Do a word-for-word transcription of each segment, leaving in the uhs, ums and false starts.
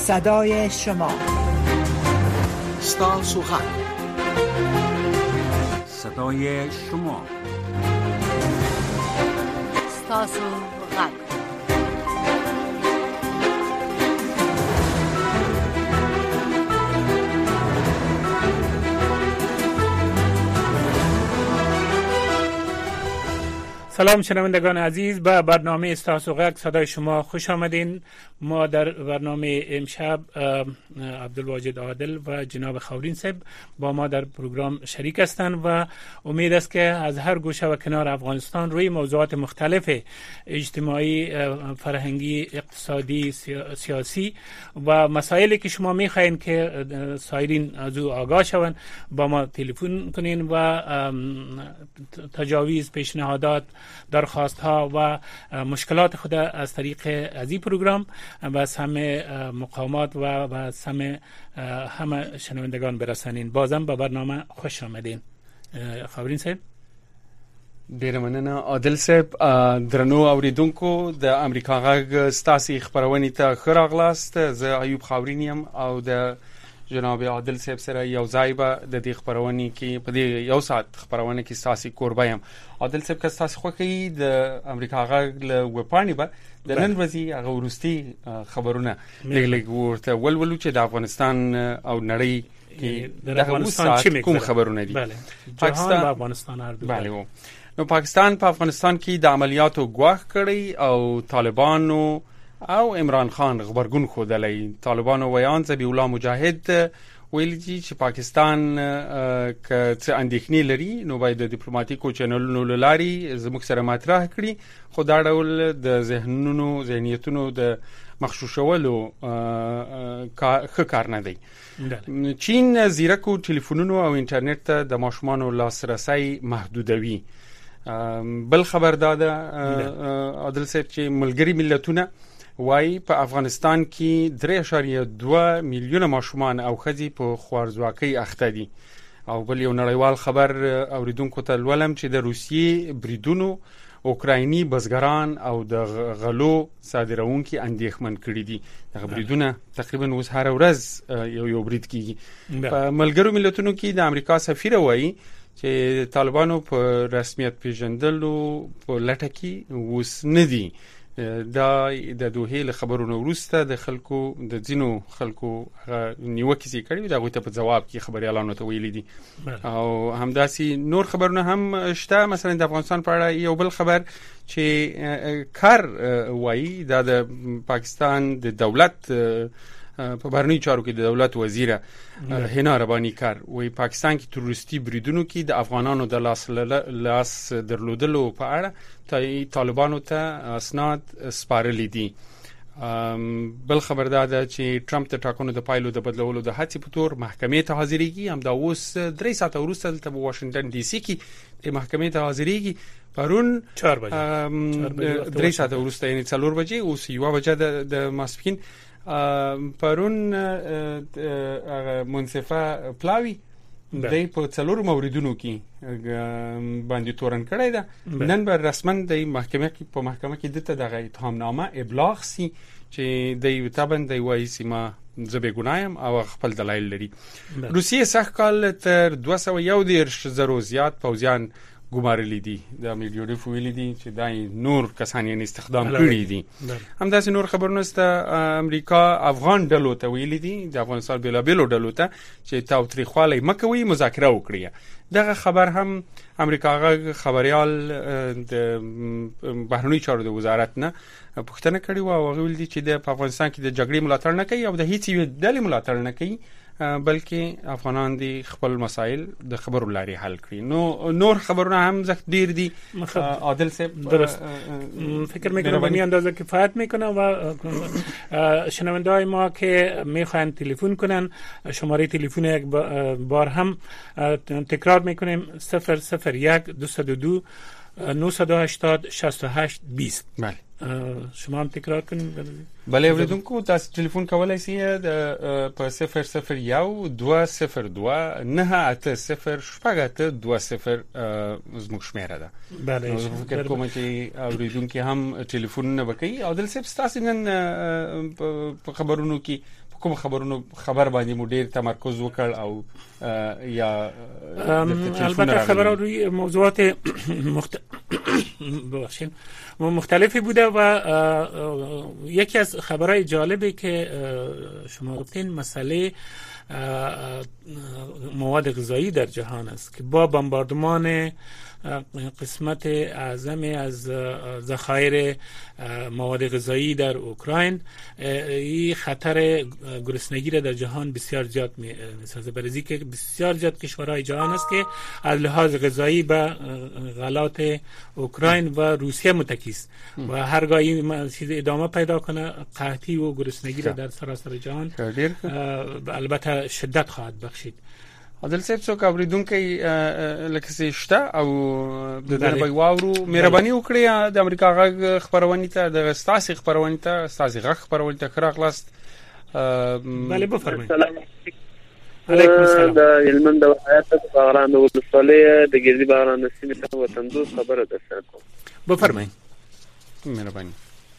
صدای شما، ستاسو غږ، صدای شما، ستاسو غږ. سلام شنوندگان عزیز، به برنامه استاسو غږ صدای شما خوش آمدین. ما در برنامه امشب عبدالواجد عادل و جناب خاورین صاحب با ما در پروگرام شریک هستند و امید است که از هر گوشه و کنار افغانستان روی موضوعات مختلف اجتماعی، فرهنگی، اقتصادی، سیاسی و مسائلی که شما میخواین که سایرین از او آگاه شوند با ما تلفن کنین و تجاویز، پیشنهادات، درخواست ها و مشکلات خود از طریق از این پروگرام و همه مقامات و و همه همه شنوندگان برسانین. بازم به برنامه خوش آمدین. خاورین صاحب، ډیره مننه. عادل صاحب، درنو اوریدونکو د امریکا غږ ستاسو خبرونه ته ښه راغلاست. زه ایوب خاورین یم او د جناب عادل صاحب سره یو ځای به د دې خبرونه کې په دې یو ساعت خبرونه کې ستاسو کوربه یم. عادل صاحب، که ستاسو خوښي د امریکا غږ له وپاڼې به د نن ورځې هغه وروستي خبرونه لږ لږ ورته ولولو چې د افغانستان او نړۍ کې د افغانستان کوم خبرونه دي. بله، پاکستان او افغانستان هر دوه. بله. نو پاکستان په افغانستان کې د عملیاتو ګواښ کړی او طالبانو او عمران خان خبرګون خودلی. طالبانو ویان ذبیح الله مجاهد ویل دي چې پاکستان که څه اندېښنې لري نو باید د ډیپلوماټیکو چینلونو له لارې زموږ سره مطرح کړي، خو دا ډول د ذهنونو ذهنیتونو د مخشوشولو ښه کار نه دی. چین زیرکو ټلیفونونو او انټرنیټ ته د ماشومانو لاسرسی محدودوي. بل خبر دا ده عادل صاحب چې ملګری ملتونه وای په افغانستان کې درې اعشاریه دوه میلیونه ماشومان او ښځې په خوارځواکۍ اخته دي. او بل یو نړیوال خبر اوریدونکو ته لولم چې د روسیې بریدونو اوکرایني بزګران او د غلو صادرونکو اندېښمن کړي دي. دغه بریدونه تقریبا اوس هر ورځ یو یو برید کیږي. په ملګرو ملتونو کې د امریکا سفیر وایي چې طالبانو په رسمیت پیژندلو په لټه کې اوس نه دي. دا د دوه له خبرونو وروسته د خلکو د ځینو خلکو نیوکې کړي دا غوته په جواب کې خبريالانو ته ویلي دي. او همداسي نور خبرونه هم شته. مثلا د افغانستان په اړه یو بل خبر چې کار وایي دا د پاکستان د دولت په بهرنیو چارو کې د دولت وزیره هنا ربانی کار وی پاکستان کې تروریستي بریدونو کې د افغانانو د لاس لاس درلودلو په اړه طالبانو ته اسناد سپارلي دي. بل خبر دا ده چې ټرمپ د ټاکنو د پایلو د بدلولو د هڅې په تور محکمې ته حاضرېږي. هم دا اوس درې ساعته وروسته د واشنگټن ډي سي کې د محکمې ته حاضرېږي. پرون چهار بجې درې ساعته وروسته یعنی څلور بجې اوس یو بجې د ماسپښین پرون منصفه پلاوی د په څلور موردونو کې باندې تورن کړی ده. نن به رسماً د محکمې په محکمه کې دته د اتهامنامه ابلاغ سي چې د یو تابند دی وایي سیمه زبې ګنایم او خپل دلایل لري. روسیې سخت کال تر دوه سوه یو دېرش زرو زیات پوځیان ګمارلي دي. د میلیونف ویلي دي چې دای نور کسان یې استخدام کړي دي. همداسې نور خبرونه ست امریکا افغان ډلو ته ویلي دي د افغانستان بلابلو ډلو ته چې تاوتریخوالی مکوي، مذاکره وکړي. دغه خبر هم امریکا غږ خبريال د بهرنیو چارو د وزارت نه پوښتنه کړې و او ویل دي چې د افغانستان کې د جګړې ملاتړ نه کوي او د هیڅ یو ډلې ملاتړ نه کوي، بلکې افغانان دي خپل مسائل د خبرو لاري حل کړي. نو نور خبرونه هم زخ ډیر دي. عادل صاحب درست فکر میکنم به می اندازه کفایت میکنه و شنونده‌های ما که میخوان تلفن کنن شماره تلفن یک بار هم تکرار میکنیم صفر صفر یک دویست و دو نهصد و هشتاد شصت و هشت بیست. بله شما هم تکرار کنید. بله اوریدونکو تاسو ټلیفون کولای شئ په صفر صفر یک دوه صفر دوه نه اته صفر شپږ اته دوه صفر زموږ شمیره ده. بله فکر کوم چې اوریدونکو هم ټلیفون نه وکړي. عادل صاحب تاسو نن په خبرونو کې کوم خبرونو خبر باندې مو ډیر تمرکز وکړ او یا البته خبرها روی موضوعات ببخشید مختلفی بوده و یکی از خبرهای جالبی که شما گفتین مسئله مواد غذایی در جهان است که با بمباردمان قسمت اعظم از ذخایر مواد غذایی در اوکراین این خطر گرسنگی را در جهان بسیار زیاد می‌سازه، برای اینکه بسیار زیاد کشورهای جهان است که از لحاظ غذایی به غلات اوکراین و روسیه متکی است و هرگاه این چیز ادامه پیدا کنه قحطی و گرسنگی را در سراسر جهان البته شدت خواهد بخشید. عادل صاحب څوک اوریدونکي لکه شته او د دې په واورو مهرباني وکړئ د امریکا غږ خبرونه ته د ستاسو خبرونه ته ستاسو غږ خبرونه ته خراغلاست. بله بفرمایئ. علیکم السلام. د علم د حیات په باران د ولسوالی د ګردی باران د سیمې وطن دوست خبره ده ساتو. بفرمایئ. مهرباني.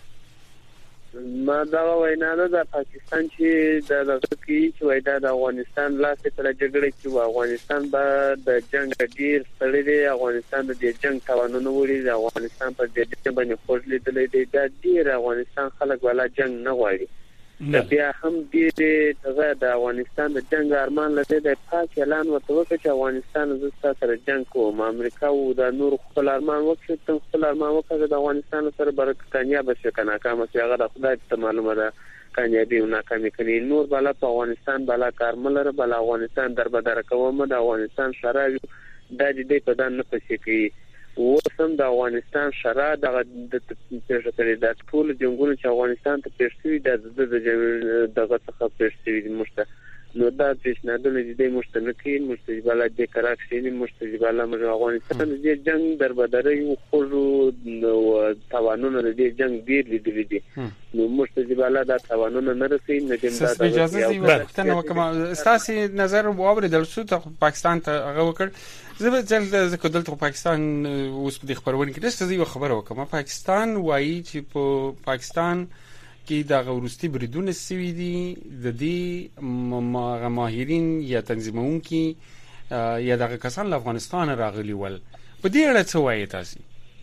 ما دا وینا ده د پاکستان چې د دغه کې چې وای دا د افغانستان لاسه تر جګړې چې افغانستان به د جنگ ډیر سړی دی، افغانستان د دې جنگ توانونه وړي، د افغانستان په دې باندې خوځ لیدلې دی، دا ډیر افغانستان خلک ولا جنگ نه غواړي. بیا هم دې دغه د افغانستان د جنگ ارمان لري د پاک اعلان وکړ چې افغانستان زستا سره جنگ کوم، امریکا او د نور خپل ارمان وکړي، تم خپل ارمان وکړي د افغانستان سره برکت کامیاب شي کنه کامه چې هغه د خدای ته معلومه ده کامیابی او ناکامي کوي. نور بالا په افغانستان بالا کارملره بالا افغانستان در بدر کوم د افغانستان شرایط د دې په دان نه پسې کوي. وسم د افغانستان شرایط د پیښې د ټول جنگونو چې افغانستان ته پیښوي د دغه څخه پیښوي مشته نو دا پیښنهادونه دې مشته نه کوي، مستجباله د کراکشي مستجباله مر افغانستان د جنگ در بدرې او خو نو توانونه د جنگ ډیر لیدل دي، نو مستجباله دا توانونه نه رسي نه دیم دا اجازه دی وختنه وکم ستاسو نظر واورېدل شو ته پاکستان ته هغه وکړ. زه به ځل ځکه دلته پاکستان اوس په خبرونه کې دغه یو خبره وکم. پاکستان وایي چې په پاکستان کې د غوړستي بریدونه سوي دي، د دې ماهرین یا تنظیمونکي یا دغه کسان له افغانستان راغلي ول. په دې اړه څه وایي تاسو؟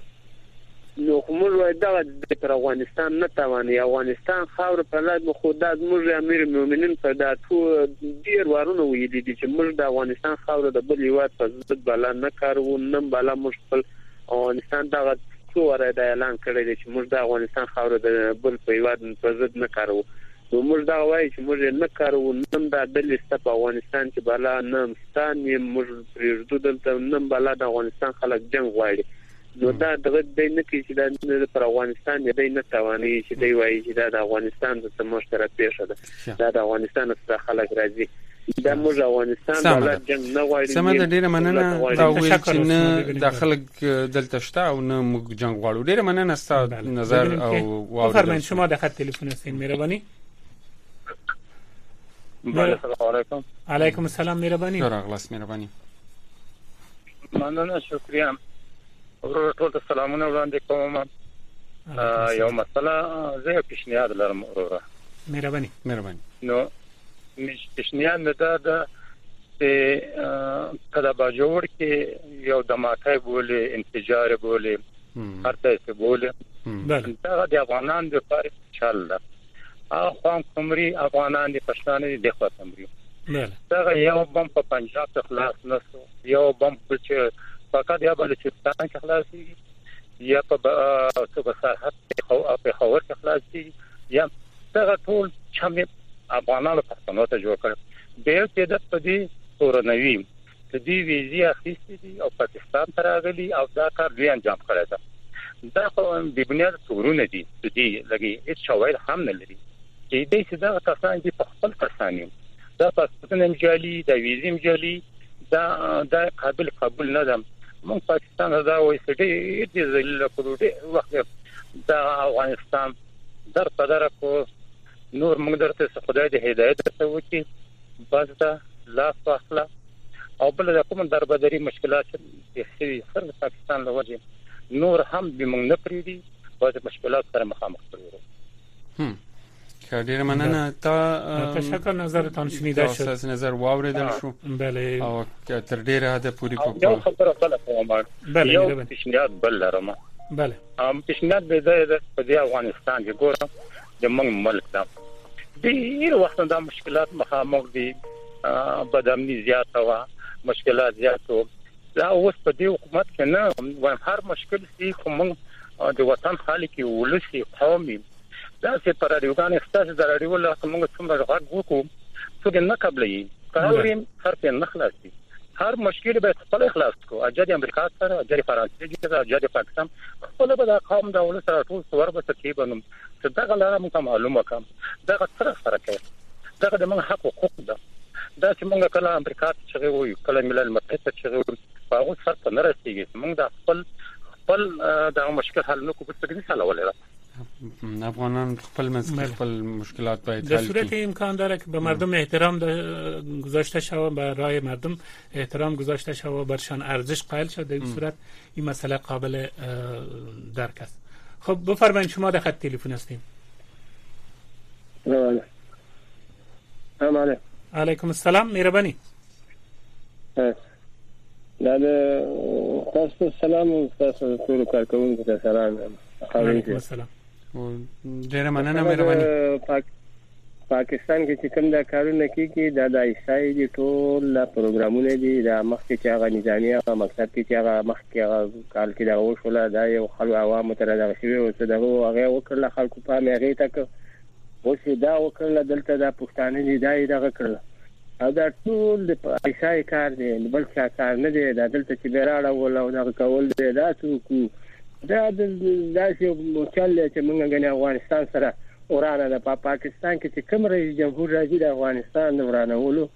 نو کومول وای دا د افغانستان نه تواني افغانستان خاور په لاد مخودات موږ امیر مومنین په داتو ډیر وارونه ویلي دي چې موږ د افغانستان خاور د بل یوات په ضد بلا نه کارو نن بلا مشکل افغانستان دا څو وره د اعلان کړی دی چې موږ د افغانستان خاور د بل په یوات په ضد نه کارو. نو موږ دا وایي چې موږ نه کارو نن دا د لیست په افغانستان چې بلا نه ستان یې موږ پرېږدو دلته نن بلا د افغانستان خلک جنگ غواړي. نو دا دغه د نه کې چې د پر افغانستان د نه تواني چې دی وایي چې د افغانستان د مشترک پیښه ده د افغانستان څخه خلک راځي دا موږ افغانستان د جنگ نه غواړي. سم د ډیره مننه دا ویل چې نه د خلک دلته شته او نه موږ جنگ غواړو. ډیره مننه ستاسو نظر او واو. فرمایئ شما د خط تلیفون هستین مهرباني. بله سلام علیکم. علیکم السلام مهرباني. راغلاس مهرباني. مننه شکریہ. ورور ټول سلامونه وړاندې کوم. یو مسله زه پیشنهاد لرم ورور. مهرباني مهرباني. نو پیشنهاد نه دا چې کله با جوړ کې یو دماکای بوله انفجار بوله هر څه بوله دا د افغانان د لپاره چل ده. اخوان کومري افغانان دي پښتانه دي خو کومري دا یو بم په پنجاب ته خلاص نسو، یو بم چې فقط یا بلوچستان کې خلاصي یا په صوبه سرحد او په خاور کې خلاصي یا دا ټول چې افغانانو پښتنو ته جوړ کړ. به چې د پدې تورنوي د دې ویزه اخیستې دي او پاکستان ته راغلي او دا کار دوی انجام کړی دا دا په بنیاد تورونه دي چې دې لګي هیڅ شواهد هم نه لري چې دې چې دا کسان دي په خپل کسانیو دا پاکستان مجالي دا ویزه مجالي دا دا قابل قبول نه ده. موږ پاکستان دا وایي چې دې ځل په دې وخت دا افغانستان در په در کو نور موږ درته خدای دې هدایت درته وکړي بس دا لا فاصله او بل د کوم دربدري مشکلات چې سره پاکستان له وجه نور هم به موږ نه پریدي او د مشکلات سره مخامخ کیږو. هم ډیر مننه. تا تشکر نظرتان شنیده شد. تاسو نظر واوریدل شو. بله. او تر ډیره حد پوری په یو خبره بل کوم. بله یو پیشنهاد بل لرم. بله. ام پیشنهاد به د په افغانستان کې ګورم د موږ ملک دا ډیر وخت د مشکلات مخامخ دي، بدامني زیات او مشکلات زیات او دا اوس په دې حکومت کې نه هر مشکل سي کوم د وطن خالق ولسی قومي دا چې پر اړیوګان احساس درړي ول کومه څومره غږ وکړو څه نه قبلې کاریم هر په نخلاصي هر مشکل به خپل اخلاص کو اجازه امریکا سره اجازه فرانسې کې اجازه پاکستان خپل به د قوم د ول سره ټول څور به تقریبا صدق لاره مو معلومه کوم دا سره سره کوي دا د موږ حق حقوق ده دا چې موږ کله امریکا چې وي کله ملل متحد چې وي هغه سره نه رسیږي موږ د خپل خپل د مشکل حل نو کوو په دې سره ولر افغانان خپل خپل مشکلات باید حل در صورت امکان داره که به مردم احترام گذاشته شود، به رای مردم احترام گذاشته شود و برشان ارزش قائل شد، در این صورت این مسئله قابل درک است. خب بفرمایید شما در خط تلفن هستین. بله. سلام علیکم. علیکم السلام، مهربانی. دا تاسو سلام او تاسو ټول کارکونکو ته سلام. علیکم السلام. ډیره مننه مهرباني. پاکستان کې چې کوم دا کارونه کیږي دا د ایسای دي ټول لا پروګرامونه دي دا مخکې چې هغه نظامی هغه مکتب کې چې هغه مخکې هغه کال کې دا وشول دا یو خلک عوامو ته راغشي او څه دغه هغه وکړل خلکو په هغه تک اوس دا وکړل دلته دا پښتانه دي دا یې دغه کړل او دا ټول د ایسای کار دی بل څه کار نه دی دا دلته چې بیراړه ول او دا کول دی دا څوک دا د داسې مچل چې موږ غني افغانستان سره ورانه د پاکستان کې چې کوم رئیس جمهور راځي د افغانستان ورانولو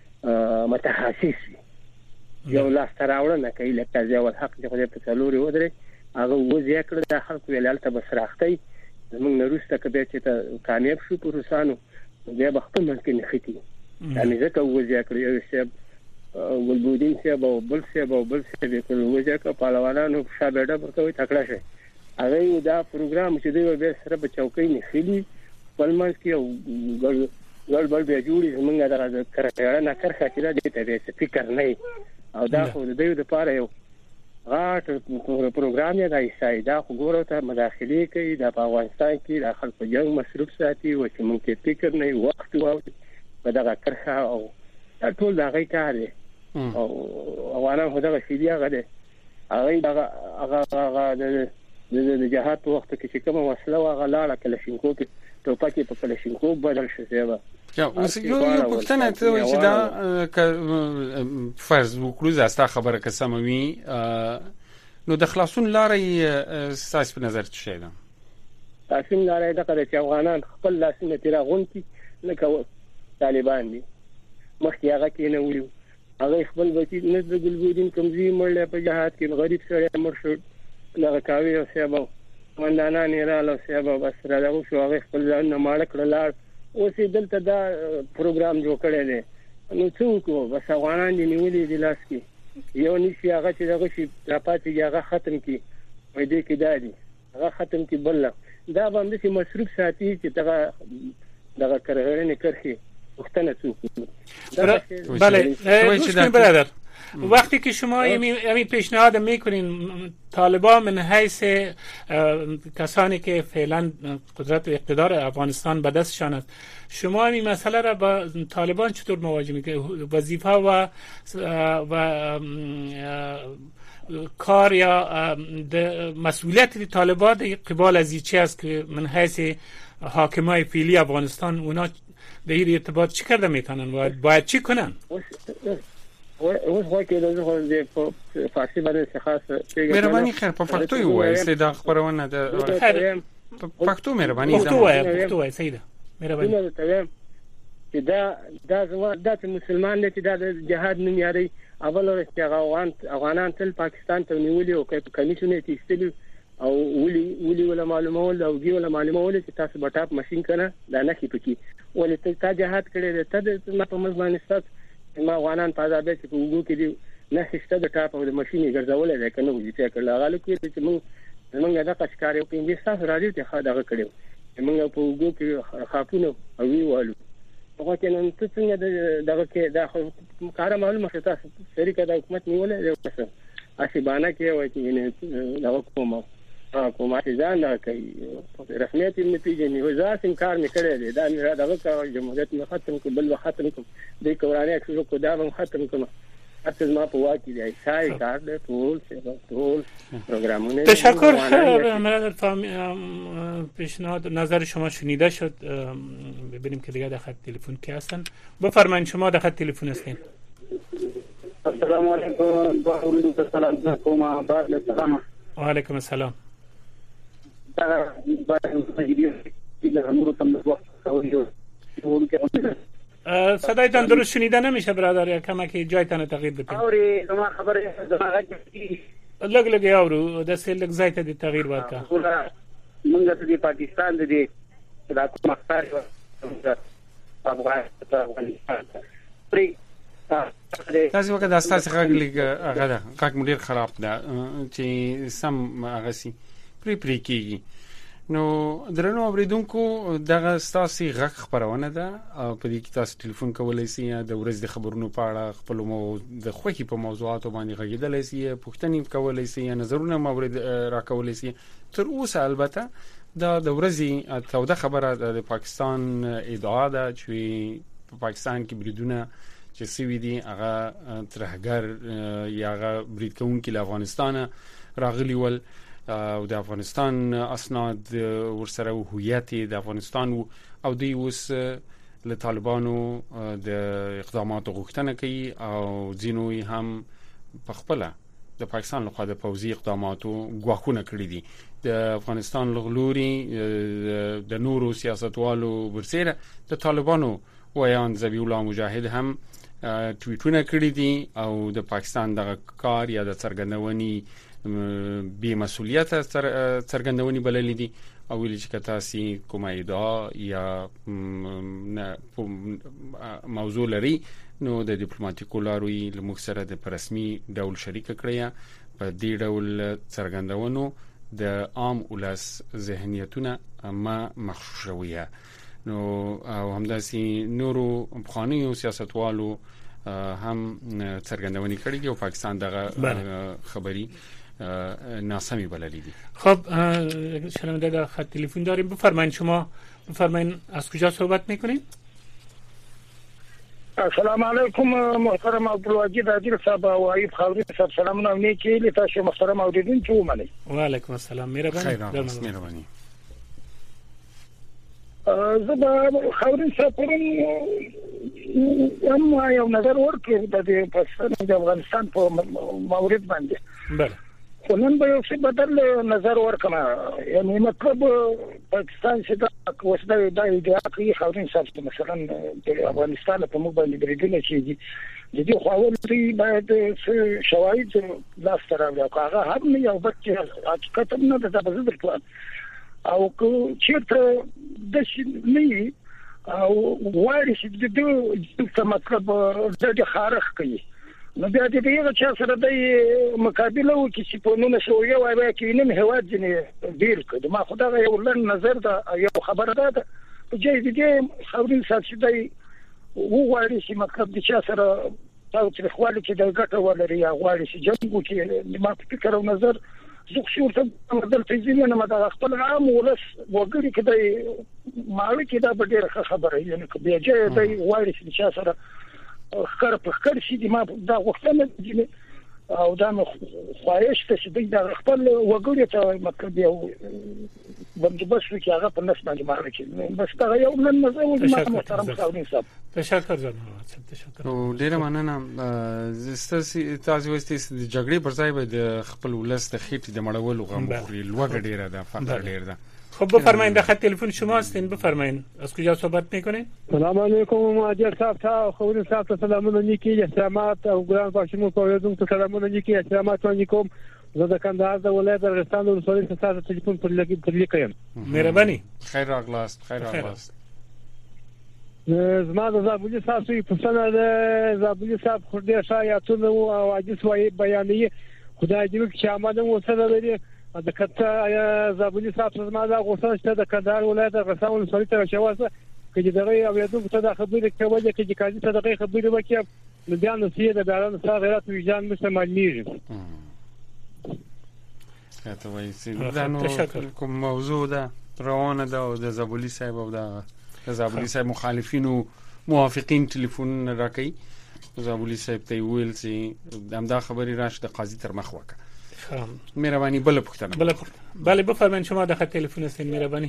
متخصص یو لاس تراوړنه کوي لکه ځاول حق چې خو په څلوري ودرې هغه وځي کړ د خلکو ویلالته بسراختي موږ نه روسته کبه چې ته کامیاب شو په روسانو بیا به خپل ملک نه خېتی یعنی ځکه وځي کړ یو څه ولبودین څه به بل څه به بل څه به کول وځي که پهلوانانو شابهډه ورته تکړه شي هغه دا پروګرام چې دوی به سره په چوکۍ نه خېلي پلمنس کې ګل ګل بل به جوړي موږ دا کړه نه کړه چې دا دې ته فکر نه او دا خو دوی د پاره یو غاټ پروګرام یې دا ایسای دا خو ګورو ته مداخله کوي د افغانستان کې د خلکو جنگ مصروف ساتي او چې موږ کې فکر نه وخت واو په دا کړه او ټول دا غي کار دی او افغانان خو دا شي دی هغه دی هغه هغه هغه د د جهاد په وخت کې چې کومه وسله واغه لاړه کلشینکو کې ټوپکې په کلشینکو بدل شي زیبا یا اوس یو یو پښتنه ته چې دا فرض وکړو زاستا خبره که سموي نو د خلاصون لارې ساس په نظر څه ده تاسو لارې د چې افغانان خپل لاسونه تیرا غونټي لکه طالبان دي مخکې هغه کې نه ویو هغه خپل بچی نه د ګلبودین کمزې مړ په جهاد کې غریب سره مړ شو لکه کاوی او سیابو مندانا نه رااله سیابو بس راغو شو هغه خپل ځان نه ماړ کړل اوس دلته دا پروګرام جوړ کړی دی نو څوک بس افغانان دی نیولې د لاس کې یو نشي هغه چې دغه شي راپاتې هغه ختم کی وې دې کې دادی هغه ختم کی بل دا باندې چې مصروف ساتي چې دغه دغه کرغړنې کرخي وختنه څوک بله دوستان برادر وقتی که شما امی پیشنهاد میکنین طالبان من حیث کسانی که فعلا قدرت و اقتدار افغانستان به دستشان است شما این مسئله را با طالبان چطور مواجه میکنید وظیفه و و کار یا مسئولیت طالبان قبال از چی است که من حیث حاکمای فعلی افغانستان اونا به این ارتباط چی کرده میتونن و باید چی کنن اوس وای کې د فارسی باندې خاصه مهرباني خیر په پښتو وایي سیده خبرونه ده پښتو مهرباني پښتو وایي پښتو وایي سیده مهرباني چې دا دا د مسلمان نه چې د جهاد نوم یاري اول ورځ افغان افغانان تل پاکستان ته نیولې او کمیشن یې تیستل او ولي ولي ولا معلومه ولا او دی ولا معلومه ولا چې تاسو بټاپ ماشين کنه دا نه کی پکی ولې ته تا جهاد کړی ته د په مزبانستان ما افغانان په آزاد کې په وګړو کې دي نه هیڅ د ټاپ او د ماشيني ګرځولې ده کنه وځي چې کړه غالو کې چې موږ موږ دا کشکاري او پنځه ساعت راځي ته خا دغه کړو موږ په وګو کې خاپونه او ویوالو هغه کنه ته څنګه دغه کې دا کار معلومه شته شریکه د حکومت نیولې ده اسی باندې کې وایي چې دا کومه کومه ځان نه کوي رسمیت یې نه پیژني وزارت انکار نکړي دي دا نه دغه جمهوریت نه ختم کو بل ختم کو د کورانه شروع کو دا هم ختم کړه اته ما په واکې دی سای کار د ټول ټول پروگرامونه تشکر مراد فهم پیشنهاد نظر شما شنیده شد. ببینیم که دیگه در خط تلفن کی هستن. بفرمایید شما در خط تلفن هستین. السلام علیکم با حضور سلام علیکم بعد السلام و علیکم السلام. صدایتان درست شنیده نمیشه برادر، کمکی جایتان تغییر بدین. اوری زما خبر زما لګ لګ اورو د سې لګ ځای ته د تغییر ورکا مونږ ته د پاکستان د دې د مختار افغانستان پری تاسو وکړه د اساس غږ لګ هغه ده غږ مډیر خراب ده چې سم هغه سي پری پری کیږي. نو درنو اوریدونکو دغه ستاسو غږ خبرونه ده او په دې کې تاسو ټلیفون کولای شئ د ورځې د خبرونو په اړه خپل مو د خوښي په موضوعاتو باندې غږیدلای شئ، پوښتنې کولای شئ، نظرونه مورد راکولای شئ. تر اوسه البته دا د ورځې توده خبره د پاکستان ادعا ده چې په پاکستان کې بریدونه چې سوي دي هغه ترهګر یا هغه برید کوونکي له افغانستان راغلي ول او د افغانستان اسناد ورسره هویت د افغانستان او د اوس له طالبانو د اقداماتو غوښتنه کوي او ځینوی هم په خپل د پاکستان لخوا د پوځي اقداماتو غواخونه کړی دي. د افغانستان لغلوري د نورو سیاستوالو ورسره د طالبانو ویان ذبیح الله مجاهد هم ټویټونه کړی دي او د پاکستان د کار یا د څرګندونې بی مسؤلیت څرګندونې بللې دي او ویل چې تاسو کومه ادعا یا موضوع لري نو د ډیپلوماټیکو لارو یې لمخ سره د رسمي ډول شریک کړی په دې ډول څرګندونو د عام ولس ذهنیتونه ما مخشوشوي. نو او همداسي نورو افغاني سیاستوالو هم څرګندونې کړې دي او پاکستان دغه خبري ناسمی بللی دی. خب شنونده در خط تلفن داریم. بفرمایید شما بفرمایید از کجا صحبت میکنید؟ السلام علیکم محترم عبدالواجد عادل صاحب او ایوب خاورین صاحب سلامونه نیکی له تاسو محترم اوریدونکو ومنئ. و علیکم السلام. مهرباني. مهرباني. زه خاورین صاحب پرون هم یو نظر ورکړم د پاکستان د افغانستان په مورید باندې. بله. خو نن به یو څه بدل نظر ورکړم. یعنی مطلب پاکستان چې دا وسله د ایډیا کوي خاورین صاحب مثلا د افغانستان په موږ باندې بریدونه کیږي د دې خواوري باید شواهد لاس ته راوړي. هغه هم یو بچ حقیقت نه ده د بزرګ پلان او چیرته د شنی او وایي چې د دې مطلب د خارخ کوي نو بیا دې یو چا سره د مقابله وکړي چې په نن شو یو وایي کې نن هوا ځنه ډیر کړه. ما خدای یو لن نظر دا یو خبره ده په دې دې خبرین ساتي وو وایي چې مطلب د چا سره تاسو چې خپل کې د ګټه ولري یا غواړي چې جنګ وکړي. ما فکر او نظر زه خو ته د تجزیه نه مده خپل عام ولس وګړي کده مالک دا به ډیره خبره یعنی که بیا چې دی وایي چې چا سره خر په خر شي د ما دا وختونه دي او دا نو خواهش ته چې د خپل وګړي ته مطلب یو بندوبست وکړي هغه په نس باندې مالک بس دا یو نن مزه محترم خاورین صاحب. تشکر جناب. تشکر. او ډیره مننه. زستاسي تاسو واستې د جګړې پر ځای به د خپل ولس د خېټې د مړولو غم خوري لوګ ډیره ده فقر ډیر ده. خب بفرمایید در خط تلفن شما هستین. بفرمایید از کجا صحبت میکنین؟ سلام علیکم مهاجر صاحب تا خورین صاحب سلامونه نیکی احترامات او ګران پښتون کویدون ته سلامونه نیکی احترامات وانیکم. زه د کندهار د ولایت ارغستان د ولسوالۍ څخه تلیفون پر لګي پر لیکم. مهرباني. خیر راغلاست. خیر راغلاست. زما د زابلي صاحب په سنه د زابلي صاحب خورده شایعتونه او عاجز وایي بیانیه خدای دې چې آماده مو سره لري د کته زابلی صاحب زما دا غوښتنه چې د کندهار ولایت د غسان ولسوالۍ ته شواسه چې دغه اوریدونکو ته د خبرې کوي چې قاضي ته دغه خبرې وکړي نو بیا نو سیده د بیان سره غیرت وجدان مشه معلومیږي. ته وایي چې دا نو کوم موضوع ده روانه ده او د زابلی صاحب او د زابلی صاحب مخالفین او موافقین ټلیفون راکړي. زابلی صاحب ته ویل چې همدا خبرې راشه د قاضي تر مخ وکړه. مهرباني بل پختنه بل پختنه بله بفرمایئ شما د خط تلفن هستین. مهرباني.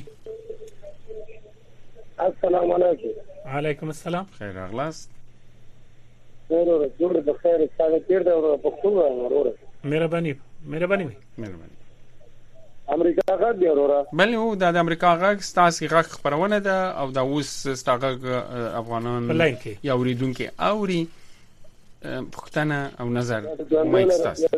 السلام علیکم. علیکم السلام. خیر اغلاس. ضرور جوړ د خیر سره تیر دا پښتو ورور. مهرباني مهرباني مهرباني. امریکا غږ دی ورور. بل هو د امریکا غږ ستاسو غږ خبرونه ده او دا اوس ستاسو افغانان یا اوریدونکو اوري پښتنه او نظر مایک ستاسو.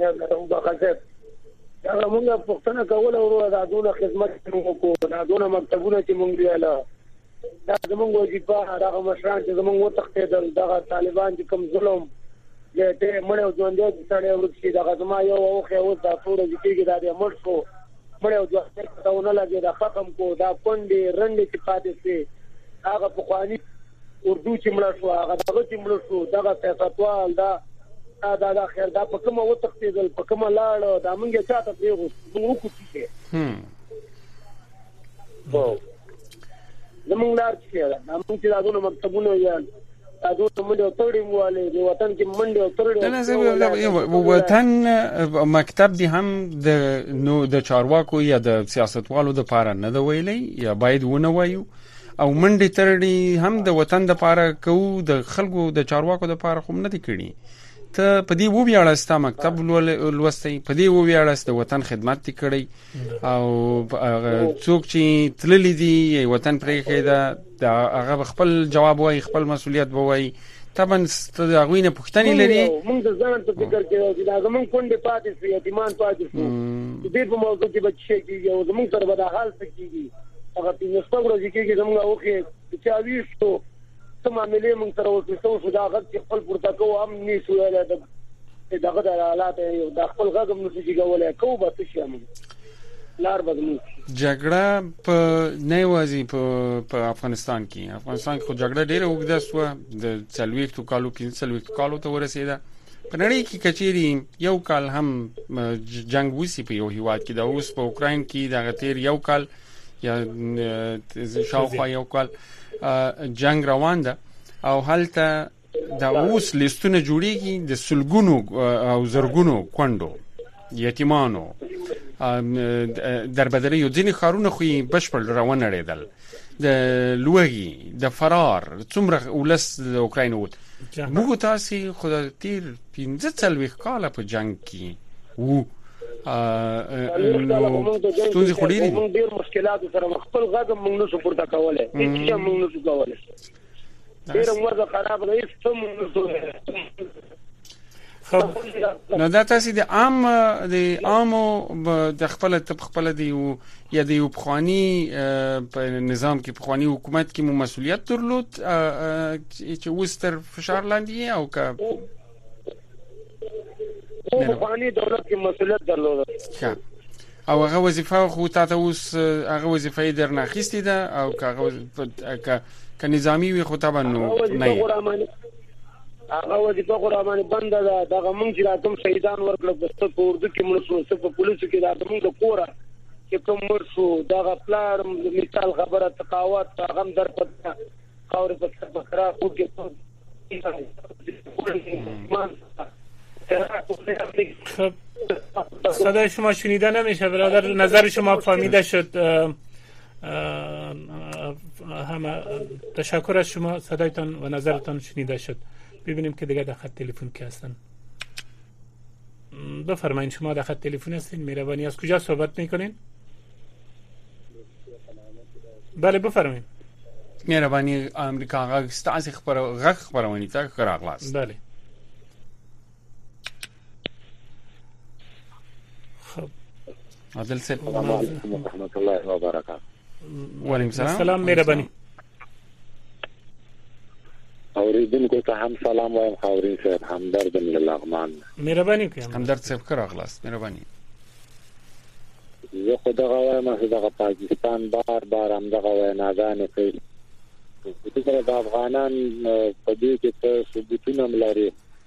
دا موږ پښتنه کول او دا دونه خدمت کوو دا دونه مکتبونه چې موږ ویاله دا زموږ وظیفه هغه مشران چې زموږ وتښتېدل دغه طالبان چې کوم ظلم دې مړ او ژوند دې سړی ورسې دغه زما یو اوخه اوس دا ټول ځکه دا دې مړ شو مړ او ژوند ته ونه لګي دا ختم کو دا پوندې رنډې چې پاتې سي هغه په خواني اردو چې مړ شو هغه دغه چې مړ شو دغه سیاستوال دا دا دا خیر دا په کومه وتښتېدل په کومه لاړ دا مونږه چاته پیغو موږ کوڅې هم وو زمونږ لار چې دا موږ چې دا دونه مکتبونه یان دا دونه منډه تړې مواله د وطن کې منډه تړې نه وطن مکتب دی هم د نو د چارواکو یا د سیاستوالو د پاره نه د ویلې یا باید ونه وایو او منډه تړې هم د وطن د پاره کو د خلکو د چارواکو د پاره خو نه دي کړی. ته په دې و ویاړست مکتب لوستي په دې و ویاړست د وطن خدمت کړي او څوک چې تللی دي وطن پرې کېده دا هغه خپل جواب وایي خپل مسؤلیت وایي. طبعا هغه نه پښتني لري موږ د ځان ته فکر کوو دا زمونږ کونډه پاتې شي یتیمان پاتې شي دې په موضوع کې بچي کېږي او زمونږ سره به د حال څه کېږي هغه په نستګرو کې زمونږ اوخه چې اویستو ثم عمليه من تر وسو سو دا غږ خپل پورته کوو هم نه شو له دغه د حالات یو د خپل غږ هم نشي کولای کوو به څه شي لار بدلو. جګړه په نه وځي په په افغانستان کې افغانستان کې خو جګړه ډیره وګړه سو د څلويختو کالو کې څلويختو کالو ته ورسېده. په نړۍ کې کچېری یو کال هم جنگ وسی په یو هیواد کې د اوس په اوکراین کې د غتیر یو کال یا شاوخوا یو کال جنگ روان ده او هلته د اوس لیستونه جوړیږي د سلګونو او زرګونو کندو یتیمانو در بدري یو ځینې خارونه خو بشپړ روان لريدل د لوګي د فرار څومره ولس د اوکراین وو موږ تاسو خو تیر پنځه څلويخ کاله په جنگ کې وو نو ستونزې خوري دي موږ ډېر مشکلات سره خپل غږ موږ نشو پورته کولای هیڅ موږ نشو کولای ډېر موږ خراب نه هیڅ موږ نو دا تاسو د عام د عامو د خپل تب خپل دی او یا د بخوانی په نظام کې بخوانی حکومت کې مو مسولیت درلود چې وستر فشار لاندې او کا بخوانی دولت کې مسولیت درلود او هغه وظیفه خو تاسو اوس هغه وظیفه درنه خسته ده او که که نظامی وي خو طبعا نه هغه وظیفه قرآن بند ده دغه مونږ چې راتم شهیدان ورکړل د ست په اردو کې مونږ شو په پولیسو کې دا مونږ د کوره چې کوم مرشو دغه پلار مثال خبره تقاوت هغه در پته خاور په سر بخرا خو کې صدای شما شنیده نمیشه برادر. نظر شما فهمیده شد. همه تشکر از شما. صدایتان و نظرتان شنیده شد. ببینیم که دیگه در خط تلفن کی هستن. بفرمایید شما در خط تلفن هستین. مهربانی از کجا صحبت میکنین؟ بله بفرمایید. مهربانی امریکا غږ ستاسو خبر غږ خبرونه تا راغلاست. بله. خب عادل صاحب ورحمت الله وبرکاته. وعلیکم السلام. سلام مهربانی. اوریدونکو ته هم سلام وایم. خاورین صاحب همدرد من لغمان. مهربانی کوم. همدرد صاحب کرا غلاست. مهربانی. زه خو دغه وایم چې دغه پاکستان بار بار هم دغه ویناګانې کوي. د افغانان په دې کې څه ثبوتونه لري؟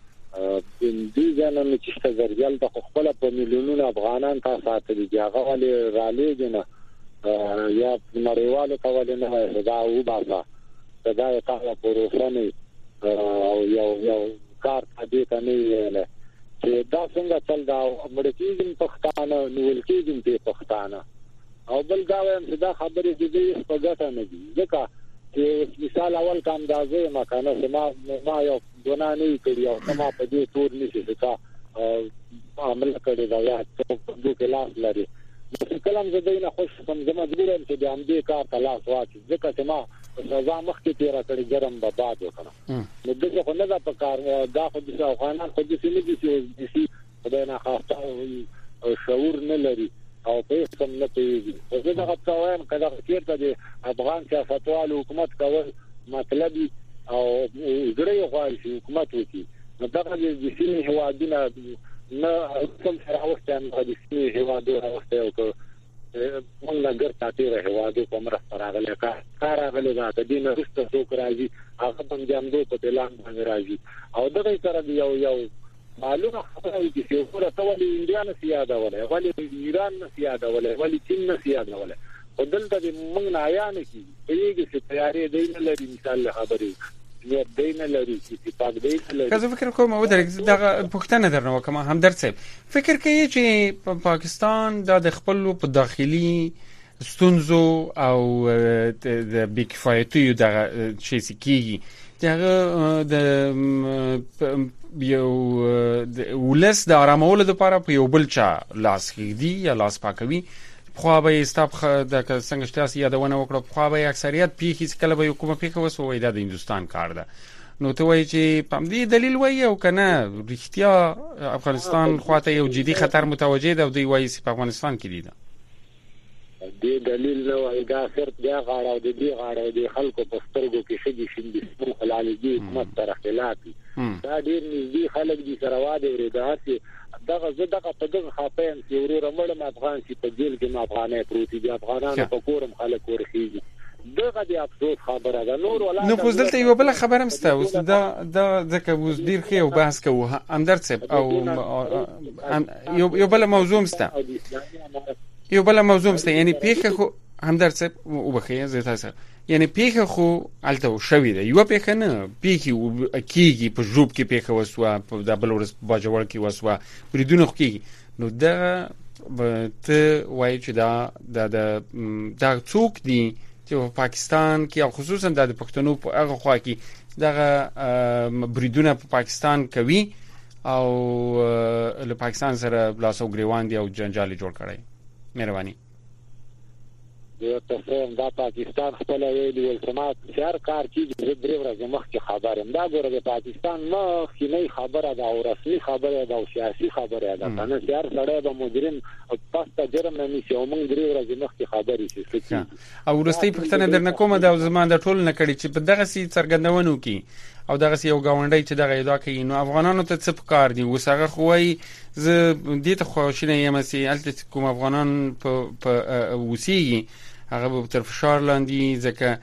د دې ځنه چې ستګرجل د خپل په میلیونونو افغانان تاسو ساتلي دي هغه ولې رالېږي نه یا نړیوالو کولې نه دا و باسا دا یو کار پروسه نه او یو یو کار دې ته نه ویل چې دا څنګه چل دا امریکایي پښتانه نو ولکې دي پښتانه او بل دا وایم چې دا خبرې دې په ګټه نه دي ځکه چې مثال اول کا اندازې ما کنه سما ما یو دونانې کړی او سما په دې تور نشي ځکه عمل کړی دا یا څو په دې لاس لري نو کلم زه دینه خوش کوم زما مجبور یم چې د امدې کار ته لاس واچي ځکه چې ما سزا مخکې تیر کړی ګرم به باد وکړم نو دغه خو نه دا په کار دا خو د افغانان خو د سیمې د سي خدای نه خاصه شعور نه لري او په کوم نه پیږي او زه دا وایم کله چې د افغان سیاستوالو حکومت کول مطلب او زړه غواړي چې حکومت وکړي نو دا د سیمې هوادونه نه کوم سره اوسه نه د سیمې هوادو اوسه او مونږ لګر تاتیره هوادو په مرسته راغلی کار راغلی دا د دې نه رسته څوک راځي هغه هم جامدو په پلان باندې راځي او دغه سره یو یو معلومه خبره وي چې څوره ټول انډیان سیاده ولا ولی ایران نه سیاده ولا ولی چین نه سیاده ولا او دلته موږ نه آیا نه کی پیږي چې تیاری دین لري مثال خبرې یو دین لري چې پاک دین لري که زه فکر کوم او دغه پښتنه درنه کوم هم درڅ فکر کوي چې په پاکستان د خپل په داخلي ستونزو او د بیکفایتي د شي سکیږي دغه د یو ولس د آرامولو لپاره په یو بل چا لاس کېدی یا لاس پاکوي خو به استاب د څنګه شتاسي یادونه وکړه خو به اکثریت پیخي کله به حکومت پیخه وسوي د هندستان کار ده نو ته وایي چې په دې دلیل وایي او کنه رښتیا افغانستان خواته یو جدي خطر متوجه ده او دی وایي چې په افغانستان کې دي ده دې دلیل نو دا صرف دا غاړه د دې غاړه د خلکو په سترګو کې شګي شندې سمو خلالږي حکومت تر خلافي دا ډېر نږدې خلک دي سره واده ورته دغه زه دغه په دغه خاپین چې ورور مړ افغان چې په جیل کې افغانې پروتي دي افغانانو په کورم خلک ورخيږي دغه د افسوس خبره ده نور ولا نو خو دلته یو بل خبره مسته اوس دا دا ځکه اوس ډیر ښه او بحث کوو اندرڅ او یو بل موضوع مسته یو بل موضوع مسته یعنی پیخه خو همدرڅ وبخې زه تاسو یعنی پیخه خو الته شوې ده یو پیخه نه پیخي کیږي په جوب کې پیخه وسوه په دبل ورس باجوړ کې وسوه بریدونه کیږي نو دا ته وایي چې دا د دا څوک دي چې په پاکستان کې او خصوصا د پښتنو په هغه خوا کې دغه بریدونه په پاکستان کوي او له پاکستان سره بلاسو ګریوان دي او جنجال جوړ کړي مهرباني یو تاسو دا پاکستان خپل ویلي ولسمات هر کار چې درې ورځې مخکې خبرم دا ګوره د پاکستان مخکې نه خبره دا او رسمي خبره دا او سیاسي خبره دا کنه هر سړی به مجرم او پاسته جرم نه نشي او موږ درې ورځې مخکې خبرې شي او ورستي پښتنه درنه کومه دا زمان د ټول نه کړي چې په دغه سي څرګندونو کې او دغه یو گاونډي چې دغه یدا کوي نو افغانانو ته څه پکار دي وسغه خوای ز دې ته خوښنه یم سي الته کوم افغانان په په وسیږي هغه تر فشار لاندې ځکه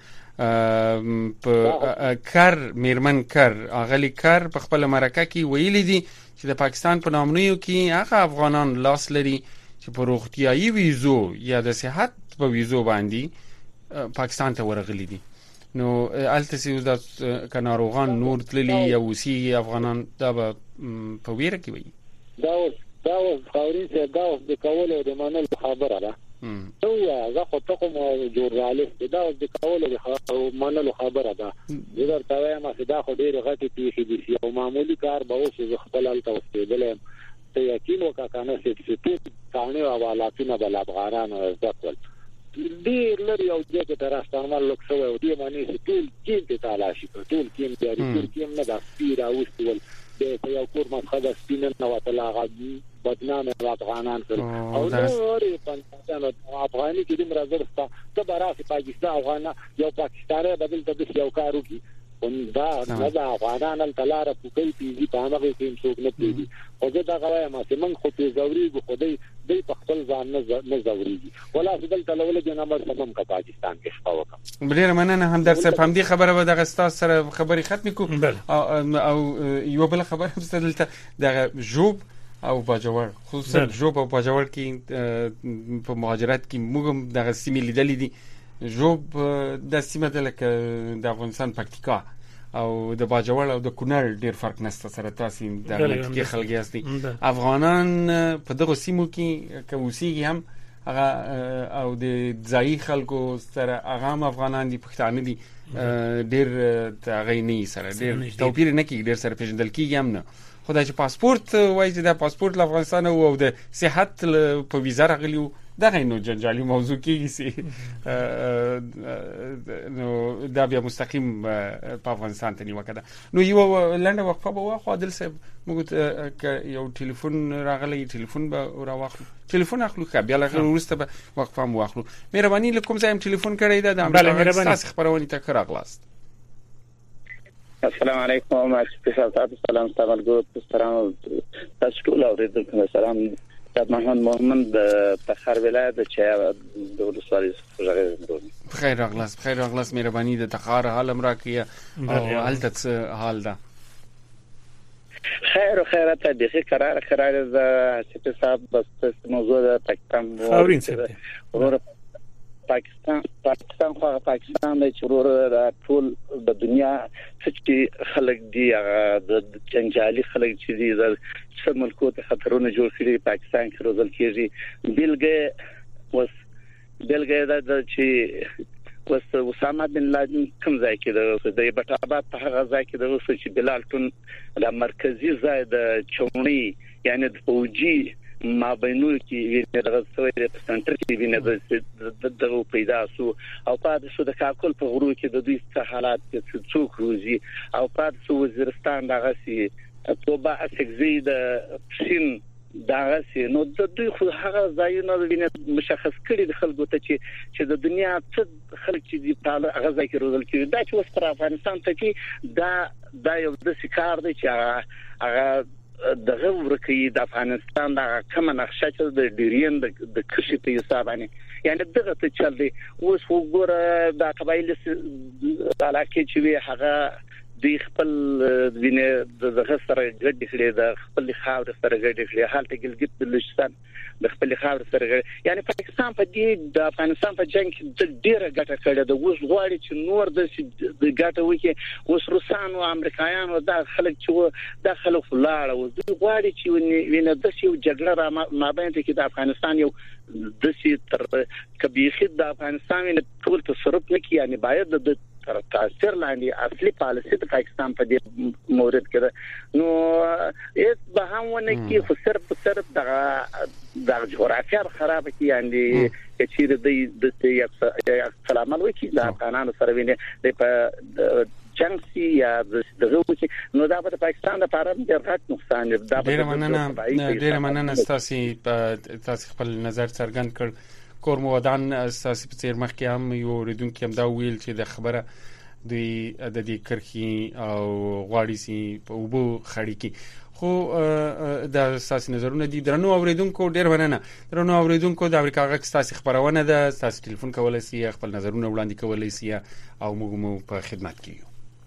په کار میرمن کار اغلی کار په خپل مرکه کې ویلي دي چې د پاکستان په نامنیو کې هغه افغانان لاس لري چې په روغتيایي ویزو یا د صحت په ویزو باندې پاکستان ته ورغلي دي نو الته سي د کناروغان نور تللی یا وسی افغانان دا په ویره کې وي دا دا خاورین څخه دا د کولو د منل خبره ده نو هغه خو ته کوم ژورنالیست دا د کولو د منل خبره ده زه درته وایم چې دا خو ډېر غټي پیښې دي او معمولی کار به اوس خپل الته وستېدل ته یقین وکړه کنه چې ټول ثاني حوالاتونه بل افغانانو ځکول ډیر لري او دغه تر استعمال لوک شو او دې معنی چې ټول کې ته تلاشي ټول کې دی ټول کې نه دا سپیرا اوستول د یو کور مخه سپینه نو تلاغه بدنامه افغانان سره او نو لري پنځه افغاني کې دمر زرستا ته براسي پاکستان افغان یو پاکستاني بدل ته د یو کارو کې دا نه دا افغانان تلاره کوي پیږي په هغه کې څوک نه پیږي او دا غواړي ما چې من خو په زوري خدای دې په خپل ځان نه نه زوريږي ولا فضل تلول جناب سمم کا پاکستان کې شپه وکم ډیر مننه هم در سره هم دي خبره به د غستا سره خبري ختم کو او یو بل خبره مستدلته د جوب او باجوړ خصوصا جوب او باجوړ کې په مهاجرت کې موږ د سیمې لیدلې دي جوب د سیمه د لکه د افغانستان پکتیکا او د باجوړ او د کونړ ډیر فرق نشته سره تاسو د منطقي خلک یاستئ افغانان په دغه سیمو کې کوسيږي هم هغه او د ځای خلکو سره هغه افغانان دي پښتانه دي ډیر غینی سره ډیر توپیر نه کوي ډیر سره پیژندل کیږي هم نه خدای چې پاسپورت وایي د پاسپورت له افغانستان او د صحت په ویزا راغلیو دغه نو جنجالي موضوع کیږي نو دا بیا مستقیم په افغانستان ته نیوکه نو یو لنډه وقفه به واخو عادل صاحب موږ یو ټلیفون راغلی ټلیفون به راوخلو ټلیفون اخلو که بیا لغه ورسته به وقفه مو واخلو مهرباني لکم زایم ټلیفون کړی دا د امریکا تاسو خبرونه ته راغلاست السلام علیکم تاسو سلام تاسو سلام تاسو ټول اوریدونکو سلام د محمد محمد د تخار ولایت چې د ولسوالۍ څخه بخیر راغلاست بخیر راغلاست مهرباني د تخار حال امراکیه او حالت حال ده خیر و خیرات دغه قرار قرار د چې صاحب بس موضوع د پاکستان خاورین څخه پاکستان پاکستان خو پاکستان د چرور د ټول د دنیا چې خلک دی د جنجالي خلک چې دی د سملکو ته خطرونه جوړ کړي پاکستان کې روزل کېږي بلګه وس بلګه د چې وس اسامه بن لادن کوم ځای کې د بټابات په هغه ځای کې د وس چې بلال ټون د مرکزی ځای د چونی یعنی د فوجي ما بینو کې د غوښتنې په سنټر کې ویني د دغه پیدا سو او پاد سو د کاکل په غرو کې د دوی څه حالات چې څوک روزي او پاد سو وزیرستان دغه سي توبه اسکزي د شین دغه سي نو د دوی خو هغه ځایونه ویني مشخص کړي د خلکو ته چې چې د دنیا څه خلک چې دی په هغه ځای کې روزل کېږي دا چې اوس پر افغانستان ته کې دا دا یو د سکار دی چې هغه دغه ورکی د افغانستان د کوم نقشه چې د ډیرین د کشي په حساب باندې یعنی دغه ته چل دی اوس وګوره د قبایل علاقه چې وی هغه د خپل وینه د سره ګډ کړي د خپل خاور سره ګډ کړي حالت ګلګت بلوچستان د خپل خاور سره ګډ یعنی پاکستان په دې د افغانستان په جنگ کې د ډیره ګټه کړې د اوس غواړي چې نور د ګټه وکړي اوس روسان او امریکایان او د خلک چې د خلک فلاړ او د غواړي چې وینه د شیو جګړه را مابین کې د افغانستان یو د شي تر کبيخي د افغانستان ټول تصرف نکي یعنی باید د تر تاثیر لاندې اصلي پالیسي د پاکستان په دې مورد کې نو هیڅ به هم ونه کې خو صرف صرف د د جغرافیه خراب کی یعنی چې د د یو سلام علیکم د افغانانو سره ویني په جنگ سی یا دغه چې نو دا په پاکستان لپاره ډېر غټ نقصان دی دا ډېر مننه ډېر مننه تاسو تاسو خپل نظر څرګند کړ کور مو ودان اساسي په تیر مخ کې هم یو ریدونکو هم دا ویل چې د خبره دوی د دې کرخي او غواړي سي په وبو خړی کې خو د اساسي نظرونه دي درنو اوریدونکو ډیر وننه درنو اوریدونکو د امریکا غږ اساسي خبرونه ده اساسي ټلیفون کولای سي خپل نظرونه وړاندې کولای سي او موږ مو په خدمت کې یو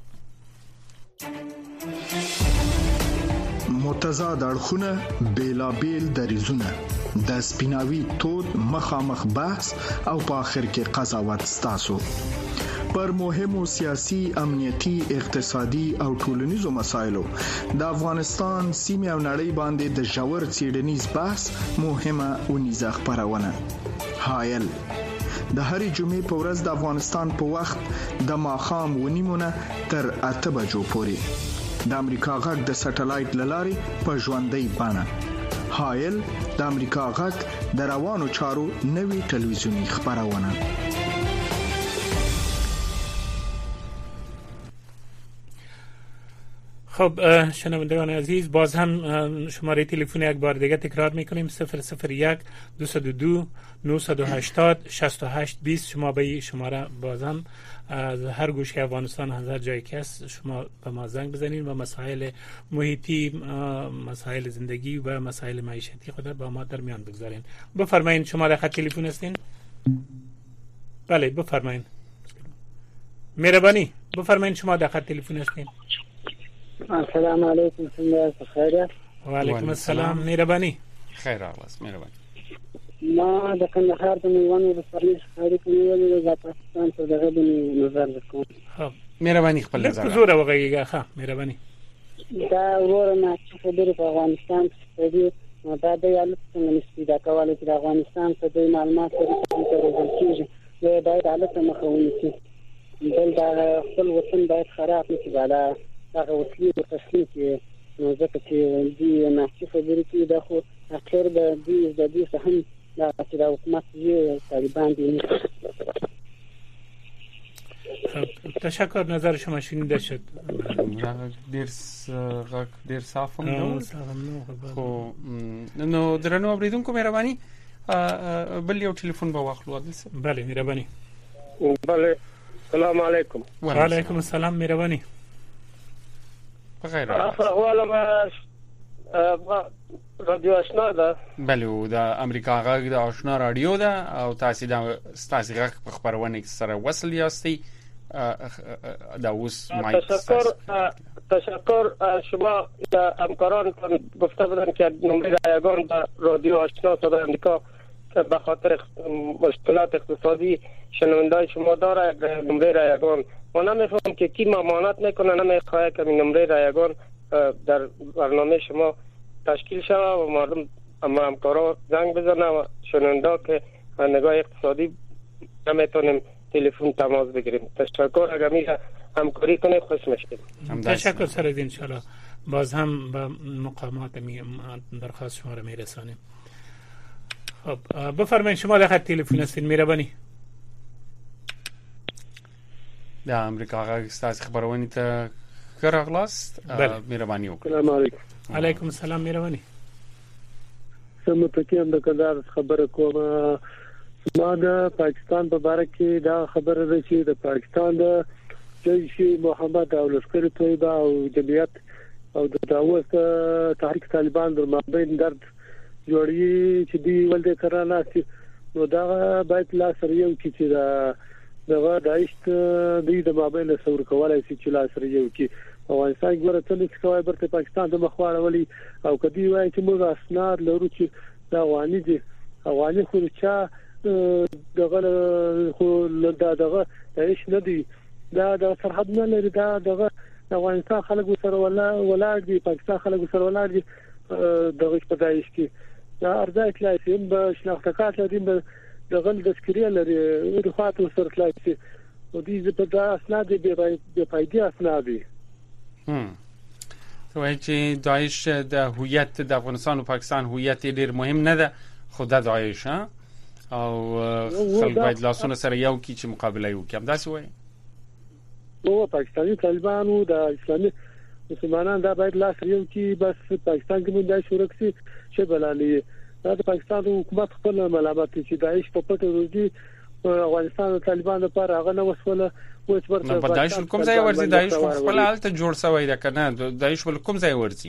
متضاد اړخونه بیلابیل دریزونه د سپیناوي تود مخامخ بحث او په اخر کې قضاوت ستاسو پر مهمو سیاسي امنیتي اقتصادي او ټولنیزو مسایلو د افغانستان سیمه او نړۍ باندې د جوړ څېړنیز بحث مهمه ونیزه خبرونه هایل د هرې جمعې په ورځ د افغانستان په وخت د ماخام ونیمونه تر اته بجو پورې د امریکا غږ د سټلایټ للارې په ژوندۍ بڼه هایل د امریکا غږ د روانو چارو نوي ټلویزیونی خبرونه خب شنوندگان عزیز، باز هم شماره تلفن یک بار دیگه تکرار میکنیم: صفر صفر یک دو دو دو نه هشت صفر شش هشت بیست. شما به شماره باز هم از هر گوشه افغانستان، هر جایی که است، شما به ما زنگ بزنید و مسائل محیطی، مسائل زندگی و مسائل معیشتی خود با ما در میان بگذارین. بفرمایید، شما در خط تلفن هستین؟ بله بفرمایید. مهربانی بفرمایید، شما در خط تلفن هستین. السلام علیکم، څنګه خیریت؟ و علیکم السلام. مهربانی. خیر اغلاس. مهربانی. ما د کندهار د میوانو د سرویس خاري کوي د پاکستان په دغه باندې نظر وکم. ها مهربانی خپل نظر. د زور وغیږه. ها مهربانی. دا ورور نه خبرې په افغانستان کې دي. دا د یالت څنګه نسبي دا کولای چې د افغانستان په د معلومات سره ترلاسه کیږي. دا باید حالت مخاوني شي. بل دا خپل وطن باید خراب نشي. بالا هغه وسیله د تسلیم کې نو ځکه چې دې نه چې خبرې کې دا خو اخر د دې د دې هم دا چې د حکومت یې طالبان دي. تشکر، نظر شما شنیده شد. ډیر غږ ډیر صاف هم نو خو نو درنو اوریدونکو مهرباني بل یو ټلیفون به واخلو. بله مهرباني. بله السلام علیکم. و علیکم السلام. مهرباني. بخیر. اخوالم رادیو آشنا ده. بله او د امریکا غږ د آشنا رادیو ده او تاسو د تاسو غږ په خبرونه سره وصل یاستئ. دا اوس مایک. تشکر تشکر شما د همکارانتون گفته بودن که نمره رایگان در رادیو آشنا صدای امریکا که به خاطر مشکلات اقتصادی شنوندای شما داره نمره رایگان. ما نمیفهم که کی ممانعت میکنه، نمیخواه که نمره رایگان در برنامه شما تشکیل شود و مردم اما همکارا زنگ بزنه و شنوندا که نگاه اقتصادی نمیتونیم تلفن تماس بگیریم. تشکر، اگر میشه همکاری کنه خوش میشیم. تشکر سر از ان شاء الله. باز هم به مقامات می درخواست شما را میرسانیم. خب بفرمایید، شما در خط تلفن هستین. مهربانی. د امریکا غږ ستاسو خبرونه ته راغلاست. مهرباني وکړئ. السلام علیکم. علیکم السلام. مهرباني. سم ته کې د کندهار خبره کومه. ما د پاکستان په اړه کې دا خبره ده چې د پاکستان د جیش محمد او لشکر طیبه او جمعیت او د داوود تحریک طالبان در مابین درد جوړی چې دی ولده کرانه چې نو دا باید لا سره یو چې دا دغه دایښت د مابین سره کولای شي چې لا سره یو کې افغانستان ګوره څه چې کوي برته پاکستان د مخواړه ولي او کدی وایي چې موږ اسناد لرو چې دا وانی دي افغاني خو چا دغه خو دا دغه دایښت نه دی، دا د سرحد نه لري. دا دغه افغانستان خلک سره ولا ولاړ دي، پاکستان خلک سره ولاړ دي. دغه په دایښت کې دا ارزای کلاسي به شناخته کارت لري، به دغه د سکریا لري د خاطر سره کلاسي او دې په دا اسناد به به پایدي اسناد دي. هم وایي چې داعش د هویت د افغانستان او پاکستان هویت ډیر مهم نه ده، خو د داعش او خلک باید لاسونه سره یو کی چې مقابله وکړي. هم دا څه وایي نو پاکستاني طالبانو د اسلامي مسلمانانو دا باید لاس یو کی، بس پاکستان کې موږ د شورکسي چې بلالي دا د پاکستان حکومت خپل ملامت چې داعش په پټه روزي افغانستان او طالبان لپاره هغه نه وسوله و چې ورته په داعش کوم ځای ورځي. داعش خپل حالت جوړ شوی دا کنه، داعش کوم ځای ورځي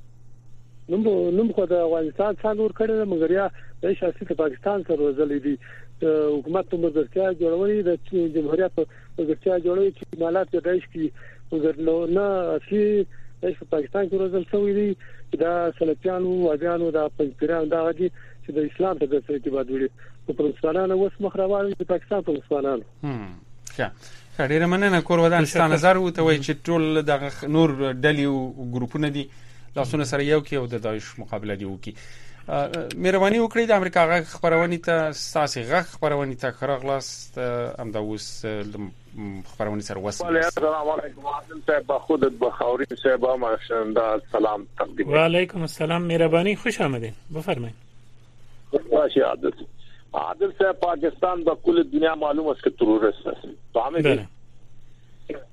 نو نو خو د افغانستان څنګه کړی مګر یا د شاسي د پاکستان سره وزلې دي. حکومت په مدرسه جوړولې د جمهوریت په مدرسه جوړولې چې مالات د داعش کې مګر نو نه اصلي د پاکستان کې وزل شوی دي. دا سلفیانو وادیانو د پنځپیران دا غدي چې د اسلام په دسته کې بادوړي په مسلمانانو وس مخروالي د پاکستان په مسلمانانو. هم ښه ډیره مننه. کور ودان ستانه نظر وته وای چې ټول د نور ډلې او ګروپونه دي لاسونه سره یو کې او د داعش مقابله دی وکي. مهرباني وکړئ د امریکا غږ خبرونه ته ساسي غږ خبرونه ته خراغلاست ام دا اوس خبرونه سره وصل. السلام علیکم عادل صاحب، خودت بخورین صاحب، ما شنده سلام تقدیم. و علیکم السلام. مهربانی، خوش آمدید. بفرمایید. باشه عادل عادل صاحب، پاکستان با کل دنیا معلوم است که تروریست است. تو همه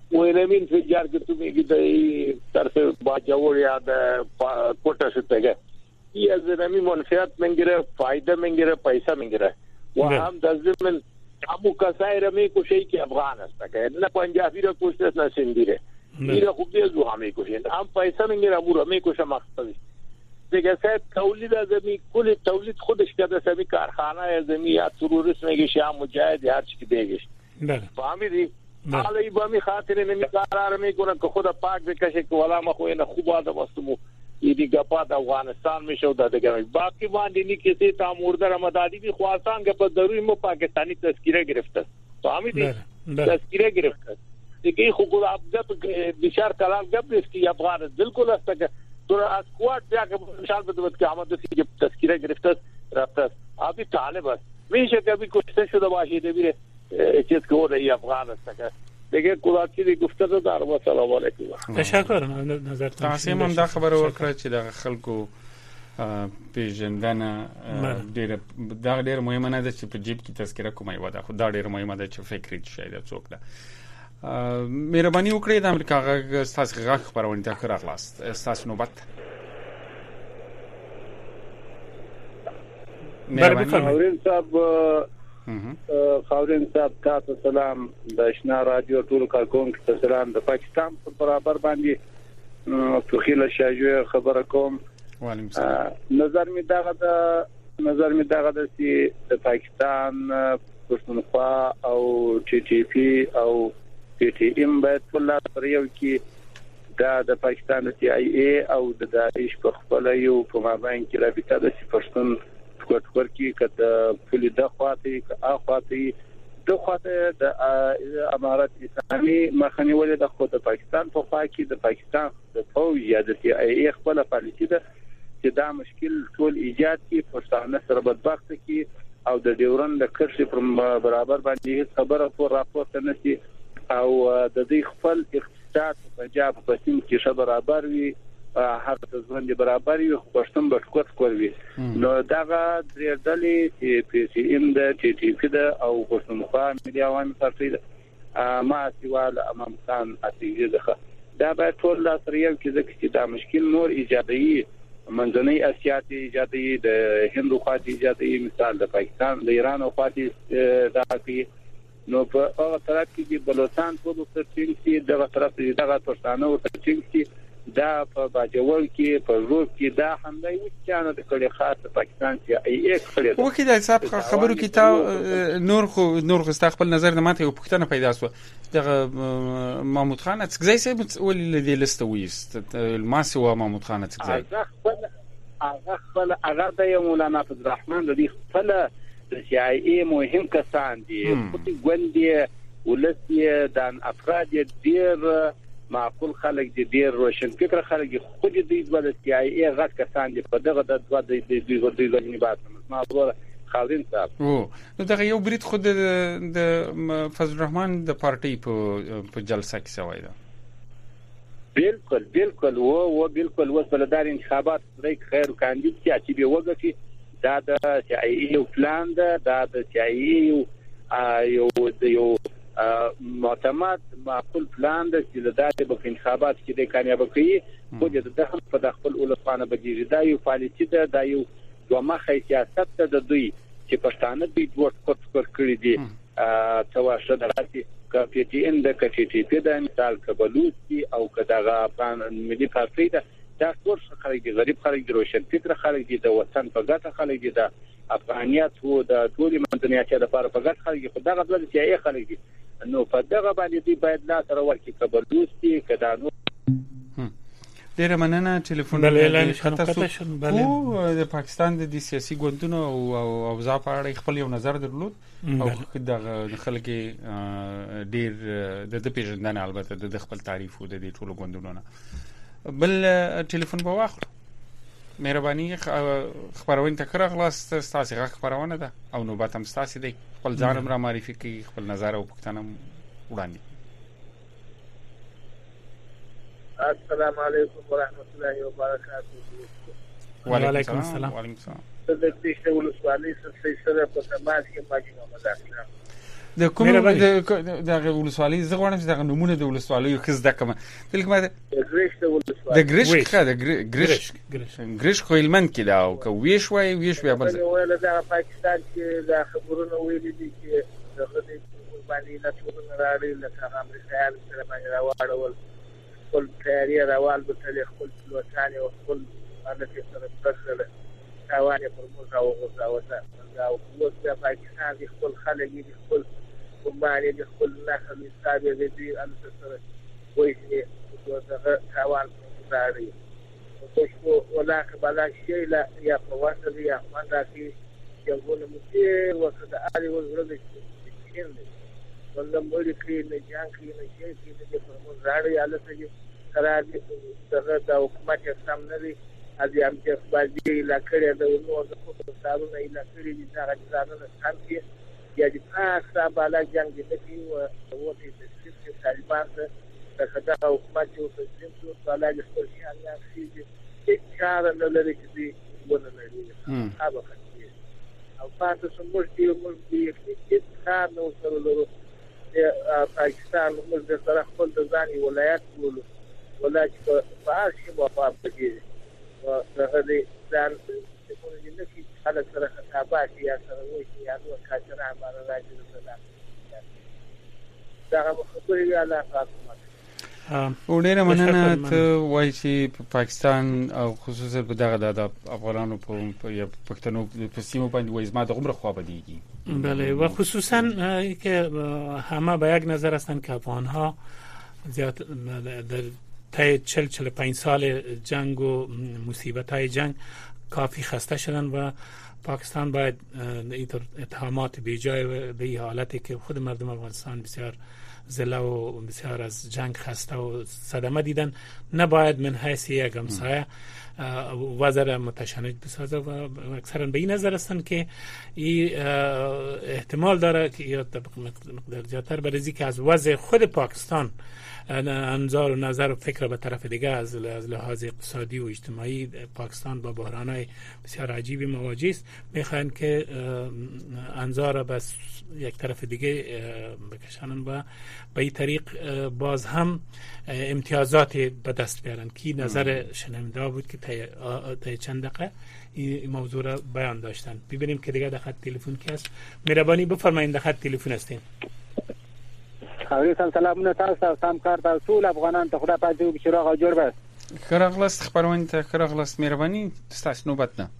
وینمین انفجار که تو میگی در طرف باجوری یا در کوټه شده ای از نمی منفعت میگیره، فایده میگیره، پیسه میگیره و هم در ضمن همو کسایی را میکشه که افغان است که نه پنجابی را کشته نه سندی را میره خوب دیزو هم میکشند هم پیسه میگیره همو را میکشه مقصدی دیگه سید تولید از می کل تولید خودش کرده سمی کارخانه از می یا تروریست میگه شام مجاهد هر چی که بگیش فهمیدی؟ حالا ای با می خاطر نمی قرار میکنه که خدا پاک بکشه که ولا ما خوی نه خوب آدم استمو ای دیگه پاد افغانستان میشه و دیگه باقی باندی نی کسی تا مرده رمضانی بی خواستان که با ضروری مو پاکستانی تذکیره گرفته فهمیدی؟ تذکیره گرفته دیگه خود افغان بیشار کلام گپ نیست که افغان بالکل است که تو از کوارت بیا که مثال بدوید که آمده سی که تذکیره گرفته رفته آبی طالب است میشه که ابی کشته شده باشید بیره چیز که او رئی افغان است که دیگه کلاتی دی گفته ده دار و سلام علیکم تشکر نظر تاسیم هم دا خبر وکړه چې د خلکو پیژندنه ډېر دا ډېر مهمه نه ده چې په جیب کې تذکره کومه ودا خو دا ډېر مهمه ده چې فکر شي دا څوک ده مهرباني وکړئ د امریکا غږ ستاسو غږ خبرونه ته راغلاست ستاسو نوبت خاورین صاحب خاورین صاحب تاسو سلام د آشنا رادیو ټول کارکونکو ته سلام د پاکستان په برابر باندې توخیل شاجو خبره کوم وعلیکم السلام نظر می دغه د نظر می دغه د چې د پاکستان پښتونخوا او ټي ټي پی او پی ټي ایم باید ټول پر یو کې دا د پاکستان د سی آی ای او د داعش په خپل یو په مابین کې رابطه د پښتون کوټور کې کته فل د خواطی اخواطی د خواطه د امارات اسلامي مخنی ولې د خود پاکستان په خوا کې د پاکستان د فوج یا د سی آی ای خپل پالیسي ده چې دا مشکل ټول ایجاد کی پښتانه سره بدبخت کی او د ډیورن د کرشي پر برابر باندې خبره پر راپورته نشي او د دې خپل اقتصاد پنجاب په سیم کې ش برابر وي هر څه ځوند برابر وي پښتون به کوټ کوي نو داغه درې ډلې چې پی سی ام د ټي ټي پی د او پښتونخوا ملي عوامي پارټي د ما سیوال امام خان اتیږي ده دا به ټول لا سره یو کې چې دا مشکل نور ایجادي منځنۍ اسیا ته ایجادي د هندو خاطي ایجادي مثال د پاکستان د ایران او خاطي دا کې نو په هغه طرف کې د بلوچستان په ترڅنګ کې دغه طرف کې دغه پښتانه او ترڅنګ کې دا په باجوړ کې په روغ کې دا همدای و چې نه د کړي خاص پاکستان چې ای ایک کړي وکي د حساب خبرو کې تا نور خو نور خپل نظر نه ماته یو پښتنه پیدا شو دغه محمود خان څنګه سي ولې دې لسته ويست الماسي و محمود خان څنګه هغه خپل هغه د مولانا عبد الرحمن د خپل د سی آی ای مهم کسان دي په ګوندې ولسی د افراد ډیر معقول خلک دي ډیر روشن فکر خلک خو دې د سی آی ای غټ کسان دي په دغه د دوه د دوی د غنیبات ما وره خاورین صاحب او نو دغه یو برید خود د فضل الرحمن د پارټي په په جلسه کې شوی دا بالکل بالکل و او بالکل وسلدار انتخابات ریک خیر کاندید چې به وګتی دا د سی آی ای پلان دا د سی آی ای یو یو معتمد معقول پلان د چې د داتې په انتخابات کې د کامیاب کړي خو د دخل په خپل اولسانه بجیری دا یو پالیسي ده دا یو دوه مخه سیاست ده د دوی چې پښتانه دوی دوه کوټ کوټ کړی دي تواشه دراتي کپی ټي ان د کټي ټي په د مثال کبلوسی او کداغه پلان ملي پارټي ده دا ټول خلک دي غریب خلک دي روشن فکر خلک دي د وطن په ګټه خلک دي د افغانیت او د ټولي مدنیت لپاره په ګټه خلک دي خو دا غوډه چې ای خلک دي نو په دغه باندې دی باید لا سره ورکی کبلوسی کدا نو ډیره مننه ټلیفون بلې شنقته شون بلې د پاکستان د سیاسي ګوندونو او اوضاع په اړه خپل یو نظر درلود او د خلک ډیر د پیژندنه البته د خپل تعریف او د ټولو ګوندونو بل ټلیفون به واخلو مهرباني خبرونه تکرار خلاص تاسو غږ خبرونه ده او نوبت هم تاسو دی خپل ځانم را معرفي کوي خپل نظر او پوښتنه وړاندې السلام علیکم ورحمۃ اللہ وبرکاتہ وعلیکم السلام وعلیکم السلام د دې څه ولسوالۍ سره په سماج کې ماجي محمد اسلام د کوم د ولسوالۍ زه غواړم چې د نمونه د ولسوالۍ خو زده کوم دلته ما د ګریش د ولسوالۍ د ګریش ښه د ګریش ګریش خو هلمند کې دا او که ویش وای ویش بیا بل ویل دا پاکستان کې دا خبرونه ویلي دي چې دغه د باندې لا ټولنه راړي لکه امریکایان سره باندې راوړل خپل تیاری راوال به تل خپل لوټان او خپل الکه سره ترسره تاوانه پر موږ او غوښاوته دا اوس د پاکستان د خپل خلک دي خپل کومانه د خپل نخل حساب دي الکه سره وایي چې دغه تاوان راړي او ولکه بلا شي لا یا په واسطه یا مندا کې یو ګول مته وکړه علي ورغله چې ولله مړي کې نه جان کې نه شي چې د پرموز راړي الکه قرار دي دغه د حکومت سم نه دي ازي هم چې باندې لا کړی د نو د خپلو نه لا کړی دي دا ځانونه سم کې یا د تاسو بالا جنگ دي چې و وته د سیستم طالبان ته خدای حکومت چې په سیستم بالا د خپل شان نه چې کار نه لري چې ونه لري هغه کوي او تاسو څنګه چې موږ دې چې کار نو سره لرو پاکستان موږ د سره خپل د ځاني ولایت ولو ولکه په هغه شی په پاتې او هغه دې ځان چې په دې نه کې حالت سره خطابات یا سره وایي یا نو کاچره باندې راځي دا هغه خبرې یا لا تاسو او ډیره مننه ته وایي چې پاکستان او خصوصا په دغه د افغانانو په یا پښتنو په سیمه باندې وایي ما د عمر خوا بدیږي بله و خصوصا که همه به یک نظر هستند که افغان‌ها زیاد در طی چهل چهل و پنج سال جنگ و مصیبت‌های جنگ کافی خسته شدن و پاکستان باید اینطور اتهامات بیجای به این حالتی که خود مردم افغانستان بسیار ذله و بسیار از جنگ خسته و صدمه دیدن نباید من حیث یک همسایه وضع متشنج بسازه و اکثرا به این نظر هستند که این احتمال داره که یا مقدار زیادتر برزی که از وضع خود پاکستان انظار و نظر و فکر به طرف دیگه از لحاظ اقتصادی و اجتماعی پاکستان با بحرانهای بسیار عجیبی مواجه است میخواین که انظار بس یک طرف دیگه بکشانن و به این طریق باز هم امتیازات به دست بیارن کی نظر شنونده بود که تا چند دقیقه این موضوع را بیان داشتن. ببینیم که دیگه در خط تلفن کی است. مهربانی بفرمایید در خط تلفن هستین. خاویسان سلامونه تاسو سم کار تاسو ټول افغانان ته خدای پاک دې شروع او جوړ بس خرغلست خبرونه ته خرغلست مهرباني تاسو نوبت نه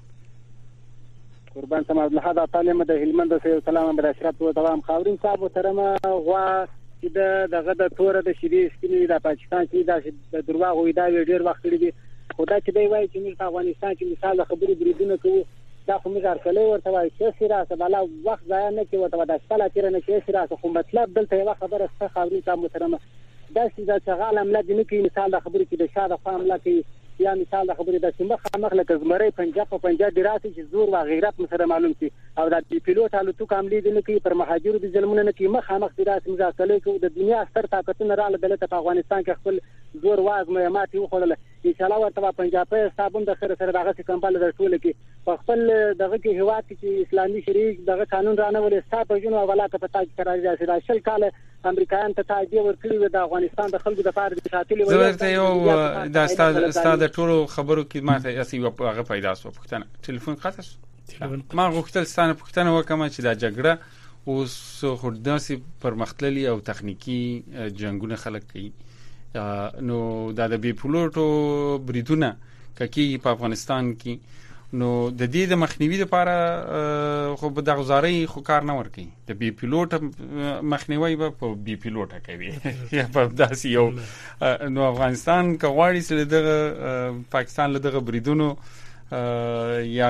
قربان سم عبد الحد طالب د هلمند سره سلام براشات و دوام خاورین صاحب ترمه غوا چې دغه د تور د شری سکینی د پاکستان چې د درواغ وې دا ډیر وخت لري خدای چې دی وایي چې موږ افغانستان کې مثال خبرې بریدونه کوو دا خو موږ ارکلې ورته وایي چې سیراسه بالا وخت ځای نه کې ورته د خپل تیر نه کې سیراسه خو مطلب دلته یو خبره ست خبرې تاسو محترمه دا چې دا څنګه عمل نه کې مثال د خبرې کې د شاده خام لا کې یا مثال د خبرې د سیمه خامخ لکه زمری پنجاب په پنجاب دراسي چې زور و غیرت مسره معلوم شي او د پیلوټ الوتو کاملې دي نه کې پر مهاجرو د ظلمونه نه کې مخ خامخ دراسي مذاکره کوي د دنیا ستر طاقتونه رااله دلته په افغانستان کې خپل زور واز مهمات یو خلل ان شاء الله ورته پنجاب په صابون د سره سره دغه کمپاله د ټول کې په خپل دغه کې هوا کې اسلامي شریک دغه قانون رانه ولې ستاسو جنو ولا ته پتا چې راځي چې شل کال امریکایان ته تاجیه ورکړي د افغانستان د خلکو د پاره د ساتلې وي زه یو د استاد د ټولو خبرو کې ماته اسی هغه پیدا شو پښتنه ټلیفون قطع ما غوښتل ستانه پښتنه وکم چې دا جګړه اوس خودداسي پرمختللي او تخنیکی جنگونه خلک کوي نو دا د بي پلوټو بریدونه کوي په افغانستان کې نو د دې د مخنیوي لپاره خو به د غزاري خو کار نه ور کوي د بي پلوټ مخنیوي به په بي پلوټ کوي یا په داسې یو نو افغانستان کواړي سره د پاکستان له دغه بریدونو یا